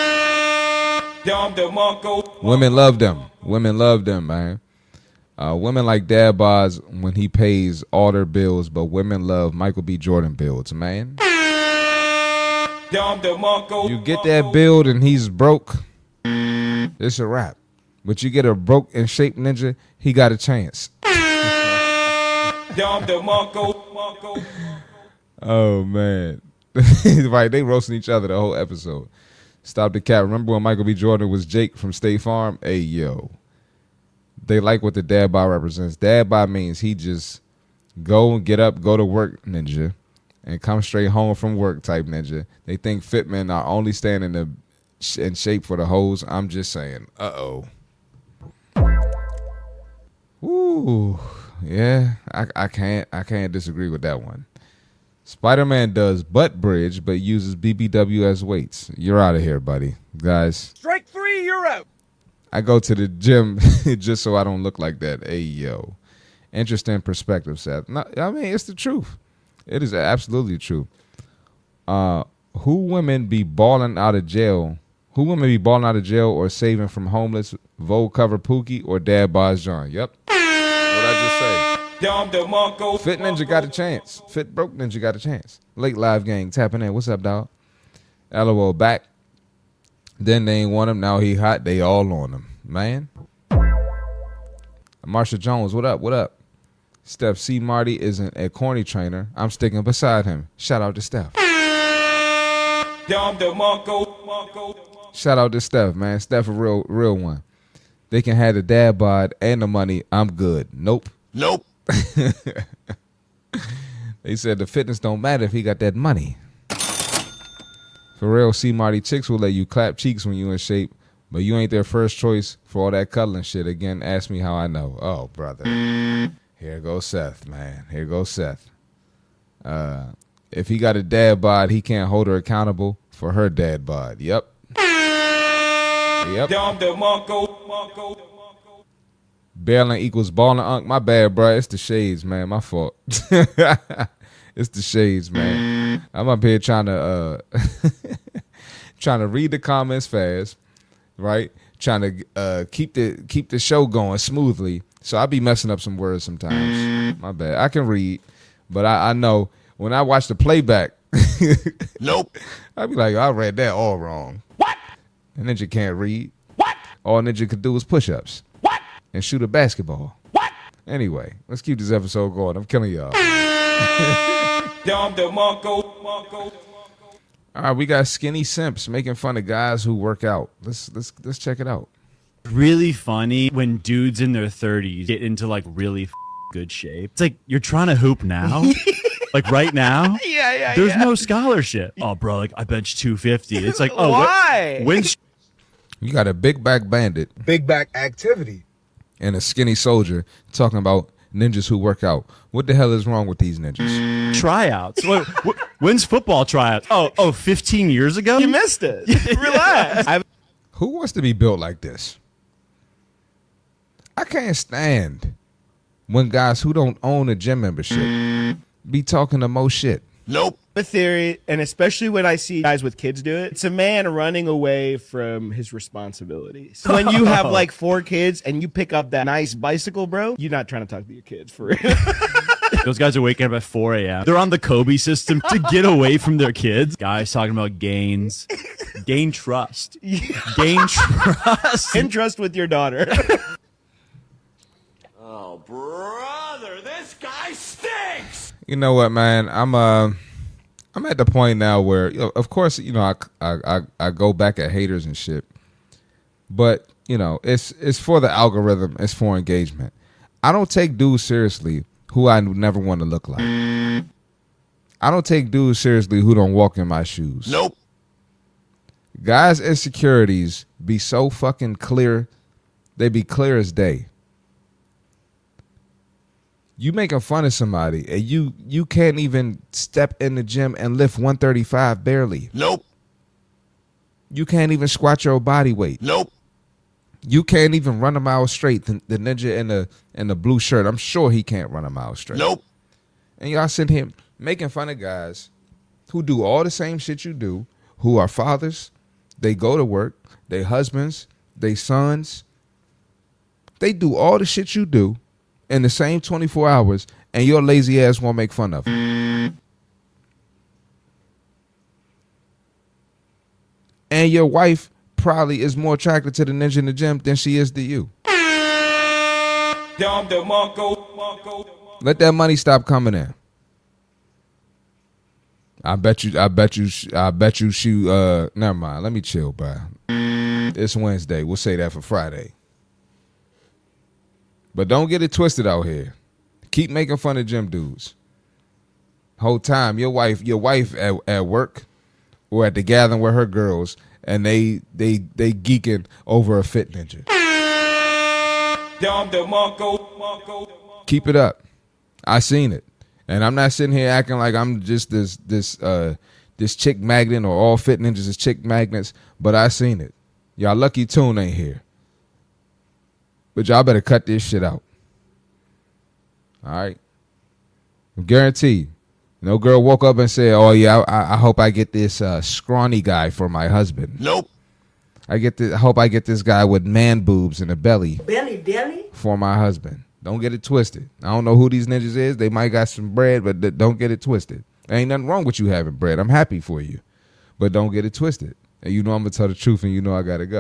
Women love them. Women love them, man. Uh, women like dad bods when he pays all their bills, but women love Michael B. Jordan builds, man. You get that build and he's broke, it's a wrap. But you get a broke and shaped ninja, he got a chance. Oh, man. Right, they roasting each other the whole episode. Stop the cap. Remember when Michael B. Jordan was Jake from State Farm? Hey, yo. They like what the dad bod represents. Dad bod means he just go and get up, go to work ninja, and come straight home from work type ninja. They think fit men are only staying in, the, in shape for the hoes. I'm just saying. Uh-oh. Ooh. Yeah, I, I can't I can't disagree with that one. Spider-Man does butt bridge, but uses B B W as weights. You're out of here, buddy. Guys. Strike three, you're out. I go to the gym just so I don't look like that. Hey, yo. Interesting perspective, Seth. No, I mean, it's the truth. It is absolutely true. Uh, who women be balling out of jail? Who women be balling out of jail or saving from homeless? Vogue cover Pookie or Dad Boz John? Yep. What I just say? Fit Ninja got a chance. Fit Broke Ninja got a chance. Late Live Gang tapping in. What's up, dog? LOL back. Then they ain't want him. Now he hot. They all on him. Man. Marsha Jones, what up? What up? Steph C. Marty isn't a corny trainer. I'm sticking beside him. Shout out to Steph. Shout out to Steph, man. Steph a real, real one. They can have the dad bod and the money. I'm good. Nope. Nope. They said the fitness don't matter if he got that money. For real, see Marty, chicks will let you clap cheeks when you in shape, but you ain't their first choice for all that cuddling shit. Again, ask me how I know. Oh, brother. Here goes Seth, man. Here goes Seth. Uh, if he got a dad bod, he can't hold her accountable for her dad bod. Yep. Yep. Bailing equals balling, unk. My bad, bro. It's the shades, man. My fault. It's the shades, man. I'm up here trying to uh, trying to read the comments fast, right? Trying to uh, keep the keep the show going smoothly. So I be messing up some words sometimes. My bad. I can read, but I, I know when I watch the playback, nope. I be like, I read that all wrong. What? And Ninja can't read. What? All Ninja could do is push-ups. What? And shoot a basketball. What? Anyway, let's keep this episode going. I'm killing y'all. All right, we got skinny simps making fun of guys who work out. Let's let's let's check it out. Really funny when dudes in their thirties get into like really f- good shape. It's like you're trying to hoop now, like right now. Yeah, yeah. There's yeah. no scholarship. Oh, bro, like I bench two fifty. It's like, oh, why? When sh- You got a big back bandit, Big back activity. and a skinny soldier talking about ninjas who work out. What the hell is wrong with these ninjas? tryouts. Wait, wh- when's football tryouts? Oh, oh, fifteen years ago? You missed it. Relax. I- Who wants to be built like this? I can't stand when guys who don't own a gym membership be talking the most shit. Nope. A theory, and especially when I see guys with kids do it, it's a man running away from his responsibilities. When you have like four kids and you pick up that nice bicycle, bro, you're not trying to talk to your kids for real. Those guys are waking up at four a.m. They're on the Kobe system to get away from their kids. Guys talking about gains. Gain trust. Gain trust. Gain trust with your daughter. Oh, brother, this guy stinks! You know what, man? I'm uh, I'm at the point now where, you know, of course, you know, I, I I I go back at haters and shit, but you know, it's it's for the algorithm. It's for engagement. I don't take dudes seriously who I never want to look like. I don't take dudes seriously who don't walk in my shoes. Nope. Guys' insecurities be so fucking clear. They be clear as day. You making fun of somebody and you you can't even step in the gym and lift one thirty-five barely. Nope. You can't even squat your body weight. Nope. You can't even run a mile straight. The, the ninja in the in the blue shirt, I'm sure he can't run a mile straight. Nope. And y'all sitting here making fun of guys who do all the same shit you do, who are fathers, they go to work, they husbands, they sons. They do all the shit you do in the same twenty-four hours, and your lazy ass won't make fun of it. And your wife probably is more attracted to the ninja in the gym than she is to you. Let that money stop coming in. I bet you, I bet you, I bet you she, uh, never mind. Let me chill, bro. It's Wednesday. We'll say that for Friday. But don't get it twisted out here. Keep making fun of gym dudes. Whole time, your wife, your wife at, at work or at the gathering with her girls, and they they they geeking over a fit ninja. Keep it up. I seen it, and I'm not sitting here acting like I'm just this this uh this chick magnet or all fit ninjas is chick magnets. But I seen it. Y'all lucky Tune ain't here. But y'all better cut this shit out. All right. Guaranteed. No girl woke up and said, oh, yeah, I, I hope I get this uh, scrawny guy for my husband. Nope. I get this, I hope I get this guy with man boobs and a belly. Belly, belly? For my husband. Don't get it twisted. I don't know who these ninjas is. They might got some bread, but th- don't get it twisted. There ain't nothing wrong with you having bread. I'm happy for you. But don't get it twisted. And you know I'm going to tell the truth, and you know I got to go.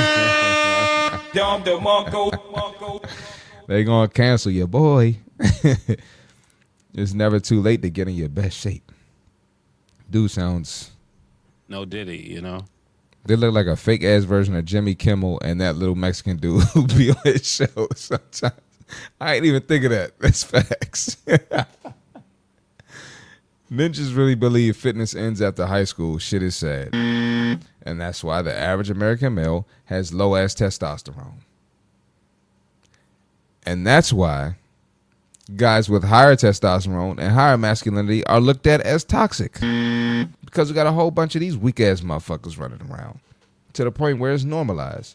They gonna cancel you, boy. It's never too late to get in your best shape. Dude sounds No Diddy, you know. They look like a fake ass version of Jimmy Kimmel and that little Mexican dude who be on his show sometimes. I ain't even think of that. That's facts. Ninjas really believe fitness ends after high school. Shit is sad. And that's why the average American male has low-ass testosterone. And that's why guys with higher testosterone and higher masculinity are looked at as toxic. Because we got a whole bunch of these weak-ass motherfuckers running around. To the point where it's normalized.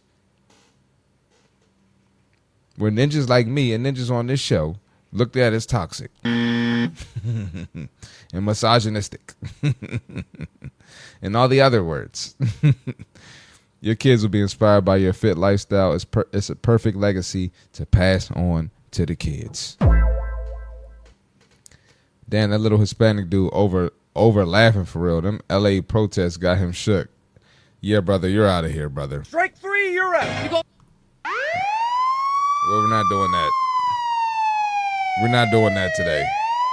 Where ninjas like me and ninjas on this show looked at as toxic. And misogynistic. And all the other words. Your kids will be inspired by your fit lifestyle. It's, per- it's a perfect legacy to pass on to the kids. Damn, that little Hispanic dude over over laughing for real. Them L A protests got him shook. Yeah, brother, you're out of here, brother. Strike three, you're out. You go. Well, we're not doing that. We're not doing that today.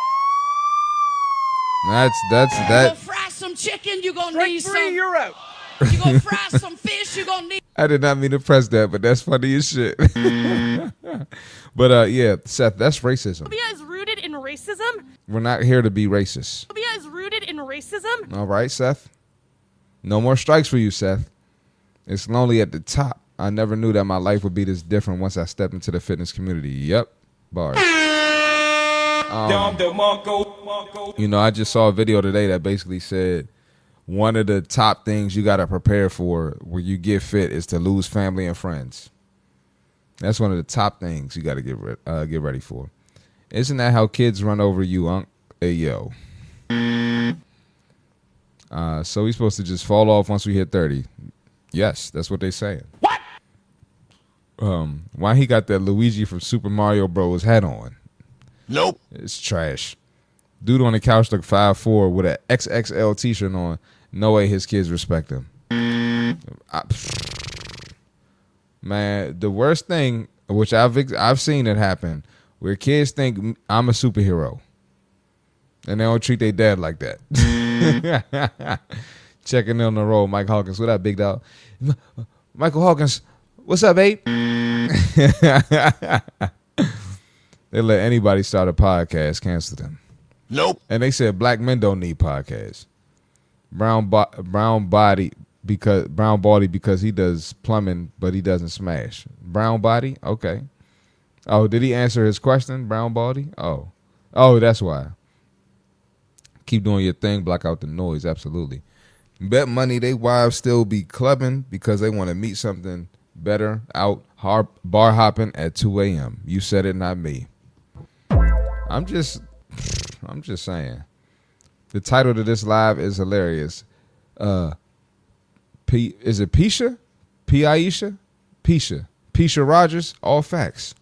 That's that's You that. gonna fry some chicken, you gonna Strike need three, some. you're out. You gonna fry some fish, you gonna need. I did not mean to press that, but that's funny as shit. But uh, yeah, Seth, that's racism. Homophobia is rooted in racism. We're not here to be racist. Homophobia is rooted in racism. All right, Seth. No more strikes for you, Seth. It's lonely at the top. I never knew that my life would be this different once I stepped into the fitness community. Yep. Bars. Um, you know, I just saw a video today that basically said one of the top things you got to prepare for when you get fit is to lose family and friends. That's one of the top things you got to get re- uh, get ready for. Isn't that how kids run over you, Unc? Hey, yo. Uh, so we're supposed to just fall off once we hit thirty. Yes, that's what they're saying. What? Um, why he got that Luigi from Super Mario Bros. Hat on? Nope. It's trash. Dude on the couch look five foot four with an X X L t-shirt on. No way his kids respect him. I, man, the worst thing, which I've I've seen it happen, where kids think I'm a superhero. And they don't treat their dad like that. Checking in on the road, Mike Hawkins. What up, big dog? Michael Hawkins, what's up, babe? They let anybody start a podcast, cancel them. Nope. And they said black men don't need podcasts. Brown bo- brown body because brown body because he does plumbing, but he doesn't smash. Brown body, okay. Oh, did he answer his question? Brown body? Oh, oh, that's why. Keep doing your thing, block out the noise. Absolutely. Bet money they wives still be clubbing because they want to meet something better out har- bar hopping at two a.m. You said it, not me. I'm just, I'm just saying. The title to this live is hilarious. Uh, P is it Pisha? P Aisha? Pisha. Pisha Rogers? All facts.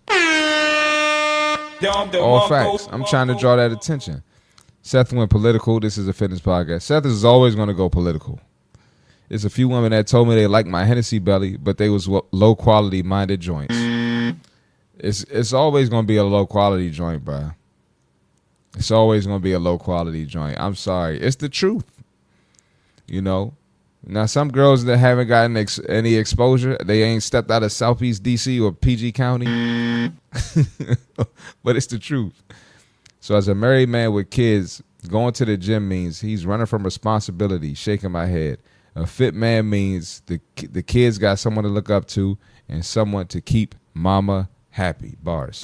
All facts. I'm trying to draw that attention. Seth went political. This is a fitness podcast. Seth is always going to go political. There's a few women that told me they liked my Hennessy belly, but they was low quality minded joints. It's it's always going to be a low quality joint, bro. It's always going to be a low quality joint. I'm sorry. It's the truth. You know? Now, some girls that haven't gotten ex- any exposure, they ain't stepped out of Southeast D C or P G County. But it's the truth. So as a married man with kids, going to the gym means he's running from responsibility, shaking my head. A fit man means the the kids got someone to look up to and someone to keep mama happy. Bars.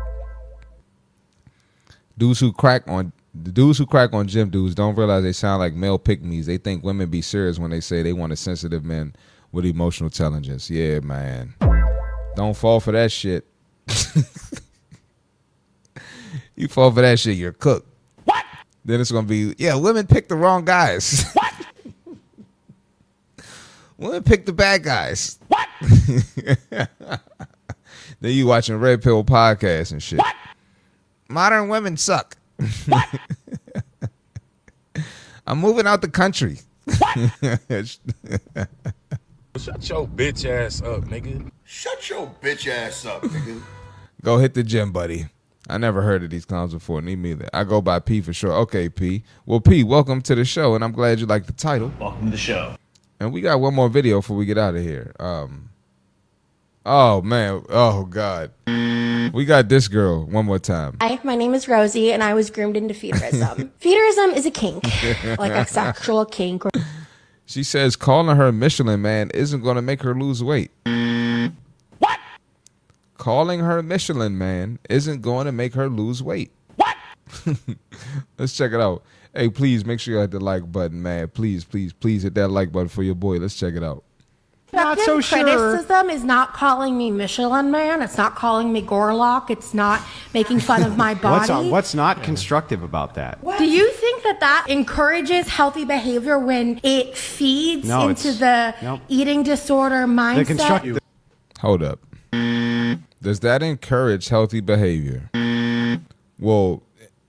Dudes who crack on the dudes who crack on gym dudes don't realize they sound like male pick-me's. They think women be serious when they say they want a sensitive man with emotional intelligence. Yeah, man. Don't fall for that shit. You fall for that shit, you're cooked. What? Then it's gonna be, yeah, women pick the wrong guys. What? Women pick the bad guys. What? Then you watching Red Pill podcasts and shit. What? Modern women suck. What? I'm moving out the country. What? Shut your bitch ass up, nigga. Shut your bitch ass up, nigga. Go hit the gym, buddy. I never heard of these clowns before, me neither. I go by P for sure. Okay, P. Well, P, welcome to the show, and I'm glad you like the title. Welcome to the show. And we got one more video before we get out of here. Um, Oh man. Oh God. We got this girl one more time. Hi, my name is Rosie, and I was groomed into feederism. Feederism is a kink, like a sexual kink. She says calling her Michelin Man isn't going to make her lose weight. What? Calling her Michelin Man isn't going to make her lose weight. What? Let's check it out. Hey, please make sure you hit the like button, man. Please, please, please hit that like button for your boy. Let's check it out. Not so sure. Criticism is not calling me Michelin Man. It's not calling me Gorlock. It's not making fun of my body. What's, what's not constructive about that? Do you think that that encourages healthy behavior when it feeds No, into it's- the nope. eating disorder mindset? The constructive. Hold up. Does that encourage healthy behavior? Well,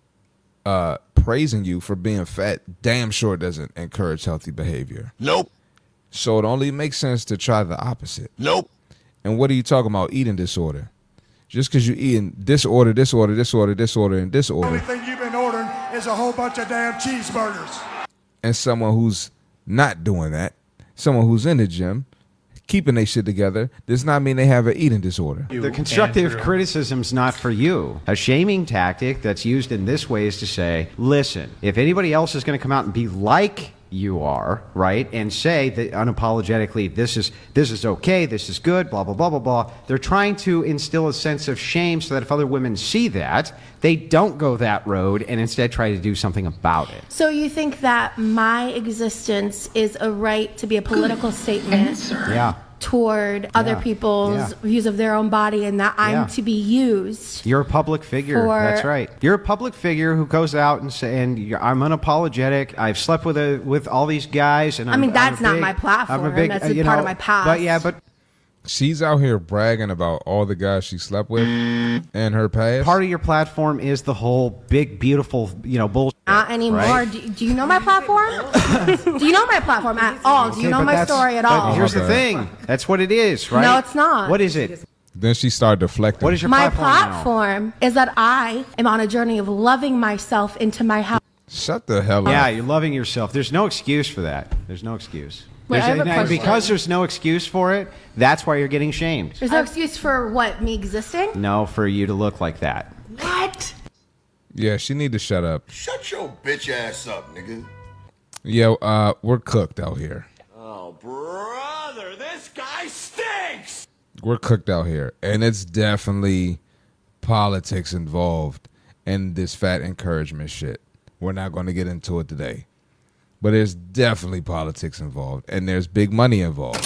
uh, praising you for being fat damn sure doesn't encourage healthy behavior. Nope. So it only makes sense to try the opposite. Nope. And what are you talking about? Eating disorder. Just because you're eating disorder, disorder, disorder, disorder, and The disorder, only thing you've been ordering is a whole bunch of damn cheeseburgers. and someone who's not doing that, someone who's in the gym, keeping their shit together, does not mean they have an eating disorder. The constructive criticism's not for you. A shaming tactic that's used in this way is to say, listen, if anybody else is going to come out and be like you are, right, and say that unapologetically this is this is okay, this is good, blah, blah, blah, blah, blah, they're trying to instill a sense of shame so that if other women see that, they don't go that road and instead try to do something about it. So you think that my existence is a right to be a political statement Yeah. toward other Yeah. people's Yeah. views of their own body, and that I'm Yeah. to be used? You're a public figure. For- That's right. You're a public figure who goes out and say, and you're, I'm unapologetic. I've slept with a with all these guys, and I I'm, mean, I'm that's a not big- my platform. I'm a big, That's uh, a you part know, of my past. But yeah, but She's out here bragging about all the guys she slept with in her past. part of your platform is the whole big, beautiful, you know, bullshit. Not anymore. right? Do, do you know my platform? do you know my platform at all? Do you Okay, know but my that's- story at but all? Here's the Okay. thing. That's what it is, right? No, it's not. What is it? Then she started deflecting. What is your My platform now? platform is that I am on a journey of loving myself into my house. Shut the hell up. Yeah, you're loving yourself. There's no excuse for that. There's no excuse. Wait, There's- I have a and question. because there's no excuse for it, that's why you're getting shamed. There's no excuse for what, me existing? No, for you to look like that. What? Yeah, she need to shut up. Shut your bitch ass up, nigga. Yeah, uh, we're cooked out here. Oh, brother, this guy stinks! We're cooked out here. And it's definitely politics involved in this fat encouragement shit. We're not going to get into it today. But there's definitely politics involved. And there's big money involved.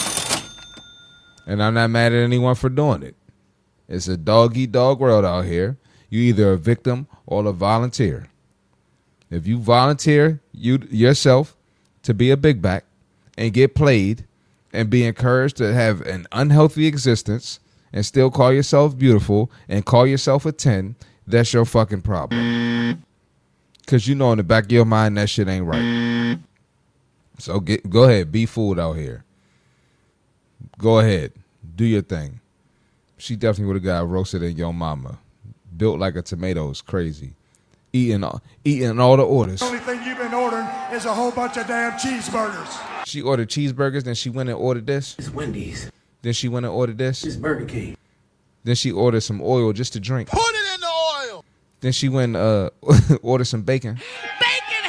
And I'm not mad at anyone for doing it. It's a dog-eat-dog world out here. You're either a victim or a volunteer. If you volunteer you yourself to be a big back and get played and be encouraged to have an unhealthy existence and still call yourself beautiful and call yourself a ten, that's your fucking problem. Because you know in the back of your mind that shit ain't right. So get go ahead, be fooled out here. Go ahead, do your thing. She definitely would have got roasted in Yo Mama. Built like a tomato is crazy. Eating all, eating all the orders. The only thing you've been ordering is a whole bunch of damn cheeseburgers. She ordered cheeseburgers, then she went and ordered this. It's Wendy's. Then she went and ordered this. It's Burger King. Then she ordered some oil just to drink. Put it in the oil. Then she went uh ordered some bacon. Bacon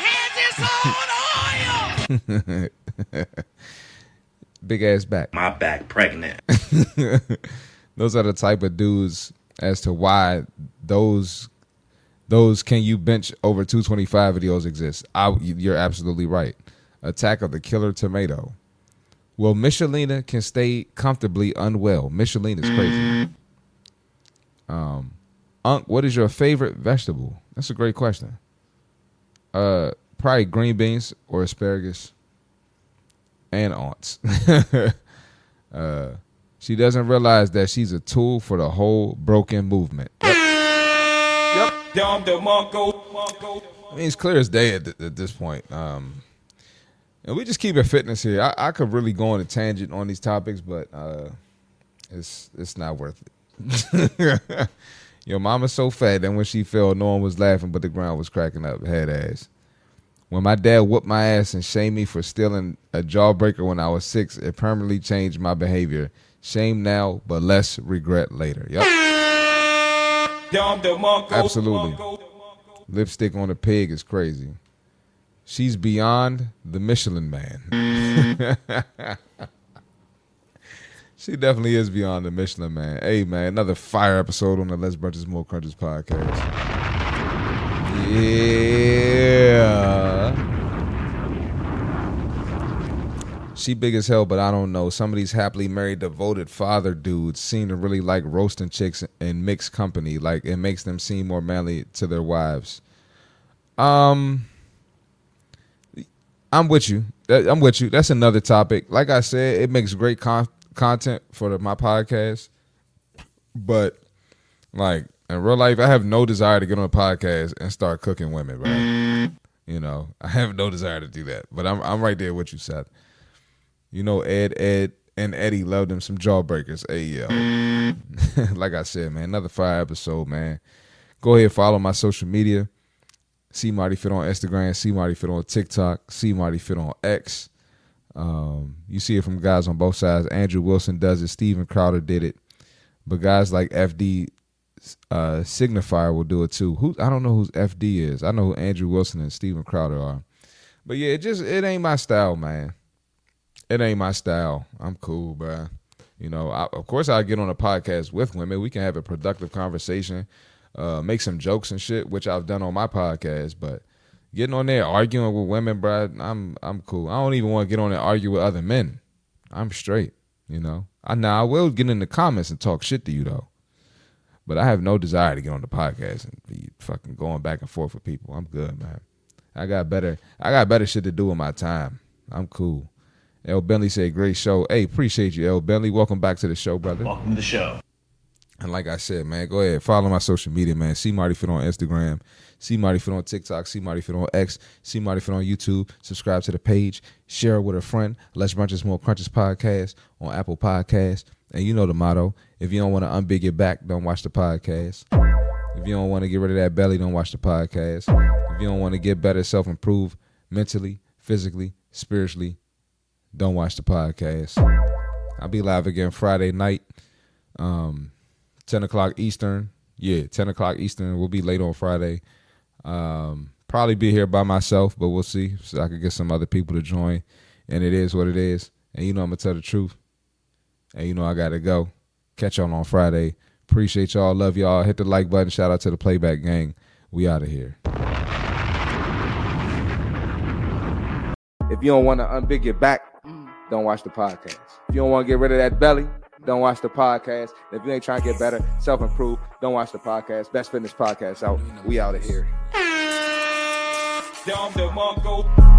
has its own oil! Big ass back. My back pregnant. Those are the type of dudes as to why those those can you bench over two twenty-five videos exist. I, you're absolutely right. Attack of the Killer Tomato. Well, Michelina can stay comfortably unwell. Michelina's crazy. Um, Unc, what is your favorite vegetable? That's a great question. Uh, probably green beans or asparagus. And aunts. uh, she doesn't realize that she's a tool for the whole broken movement. Yep. Yep. I mean, it's clear as day at, th- at this point. Um, and we just keep it fitness here. I, I could really go on a tangent on these topics, but uh, it's it's not worth it. Your mama's so fat that when she fell, no one was laughing, but the ground was cracking up. Head ass. When my dad whooped my ass and shamed me for stealing a jawbreaker when I was six, it permanently changed my behavior. Shame now, but less regret later. Yep. Absolutely. Lipstick on a pig is crazy. She's beyond the Michelin Man. She definitely is beyond the Michelin Man. Hey, man, another fire episode on the Less Brunches More Crunches podcast. Yeah. She big as hell, but I don't know. Some of these happily married, devoted father dudes seem to really like roasting chicks in mixed company. Like, it makes them seem more manly to their wives. Um, I'm with you. I'm with you. That's another topic. Like I said, it makes great con- content for the, my podcast. But, like, in real life, I have no desire to get on a podcast and start cooking women, right? You know, I have no desire to do that. But I'm I'm right there with you, Seth. You know, Ed, Ed, and Eddie loved them some Jawbreakers. Hey, yo. Like I said, man, another fire episode, man. Go ahead, follow my social media. C Marty Fit on Instagram, C Marty Fit on TikTok, C Marty Fit on X. Um, you see it from guys on both sides. Andrew Wilson does it. Steven Crowder did it. But guys like F D uh, Signifier will do it too. Who I don't know who F D is. I know who Andrew Wilson and Steven Crowder are. But yeah, it just it ain't my style, man. It ain't my style. I'm cool, bro. You know, I, of course I'll get on a podcast with women. We can have a productive conversation, uh, make some jokes and shit, which I've done on my podcast. But getting on there arguing with women, bro, I'm I'm cool. I don't even want to get on there and argue with other men. I'm straight, you know. I now I will get in the comments and talk shit to you though. But I have no desire to get on the podcast and be fucking going back and forth with people. I'm good, man. I got better I got better shit to do with my time. I'm cool. L. Bentley said, great show. Hey, appreciate you, L. Bentley. Welcome back to the show, brother. Welcome to the show. And like I said, man, go ahead. Follow my social media, man. C Marty Fit on Instagram. C Marty Fit on TikTok. C Marty Fit on X. C Marty Fit on YouTube. Subscribe to the page. Share it with a friend. Less Brunches More Crunches podcast on Apple Podcasts. And you know the motto. If you don't want to unbig your back, don't watch the podcast. If you don't want to get rid of that belly, don't watch the podcast. If you don't want to get better, self-improve mentally, physically, spiritually, don't watch the podcast. I'll be live again Friday night, um, ten o'clock Eastern. Yeah, ten o'clock Eastern. We'll be late on Friday. Um, probably be here by myself, but we'll see. So I could get some other people to join. And it is what it is. And you know I'm going to tell the truth. And you know I got to go. Catch y'all on Friday. Appreciate y'all. Love y'all. Hit the like button. Shout out to the Playback Gang. We out of here. If you don't want to unbig your back, don't watch the podcast. If you don't want to get rid of that belly, don't watch the podcast. If you ain't trying to get better, self-improve, don't watch the podcast. Best Fitness Podcast out. We out of here.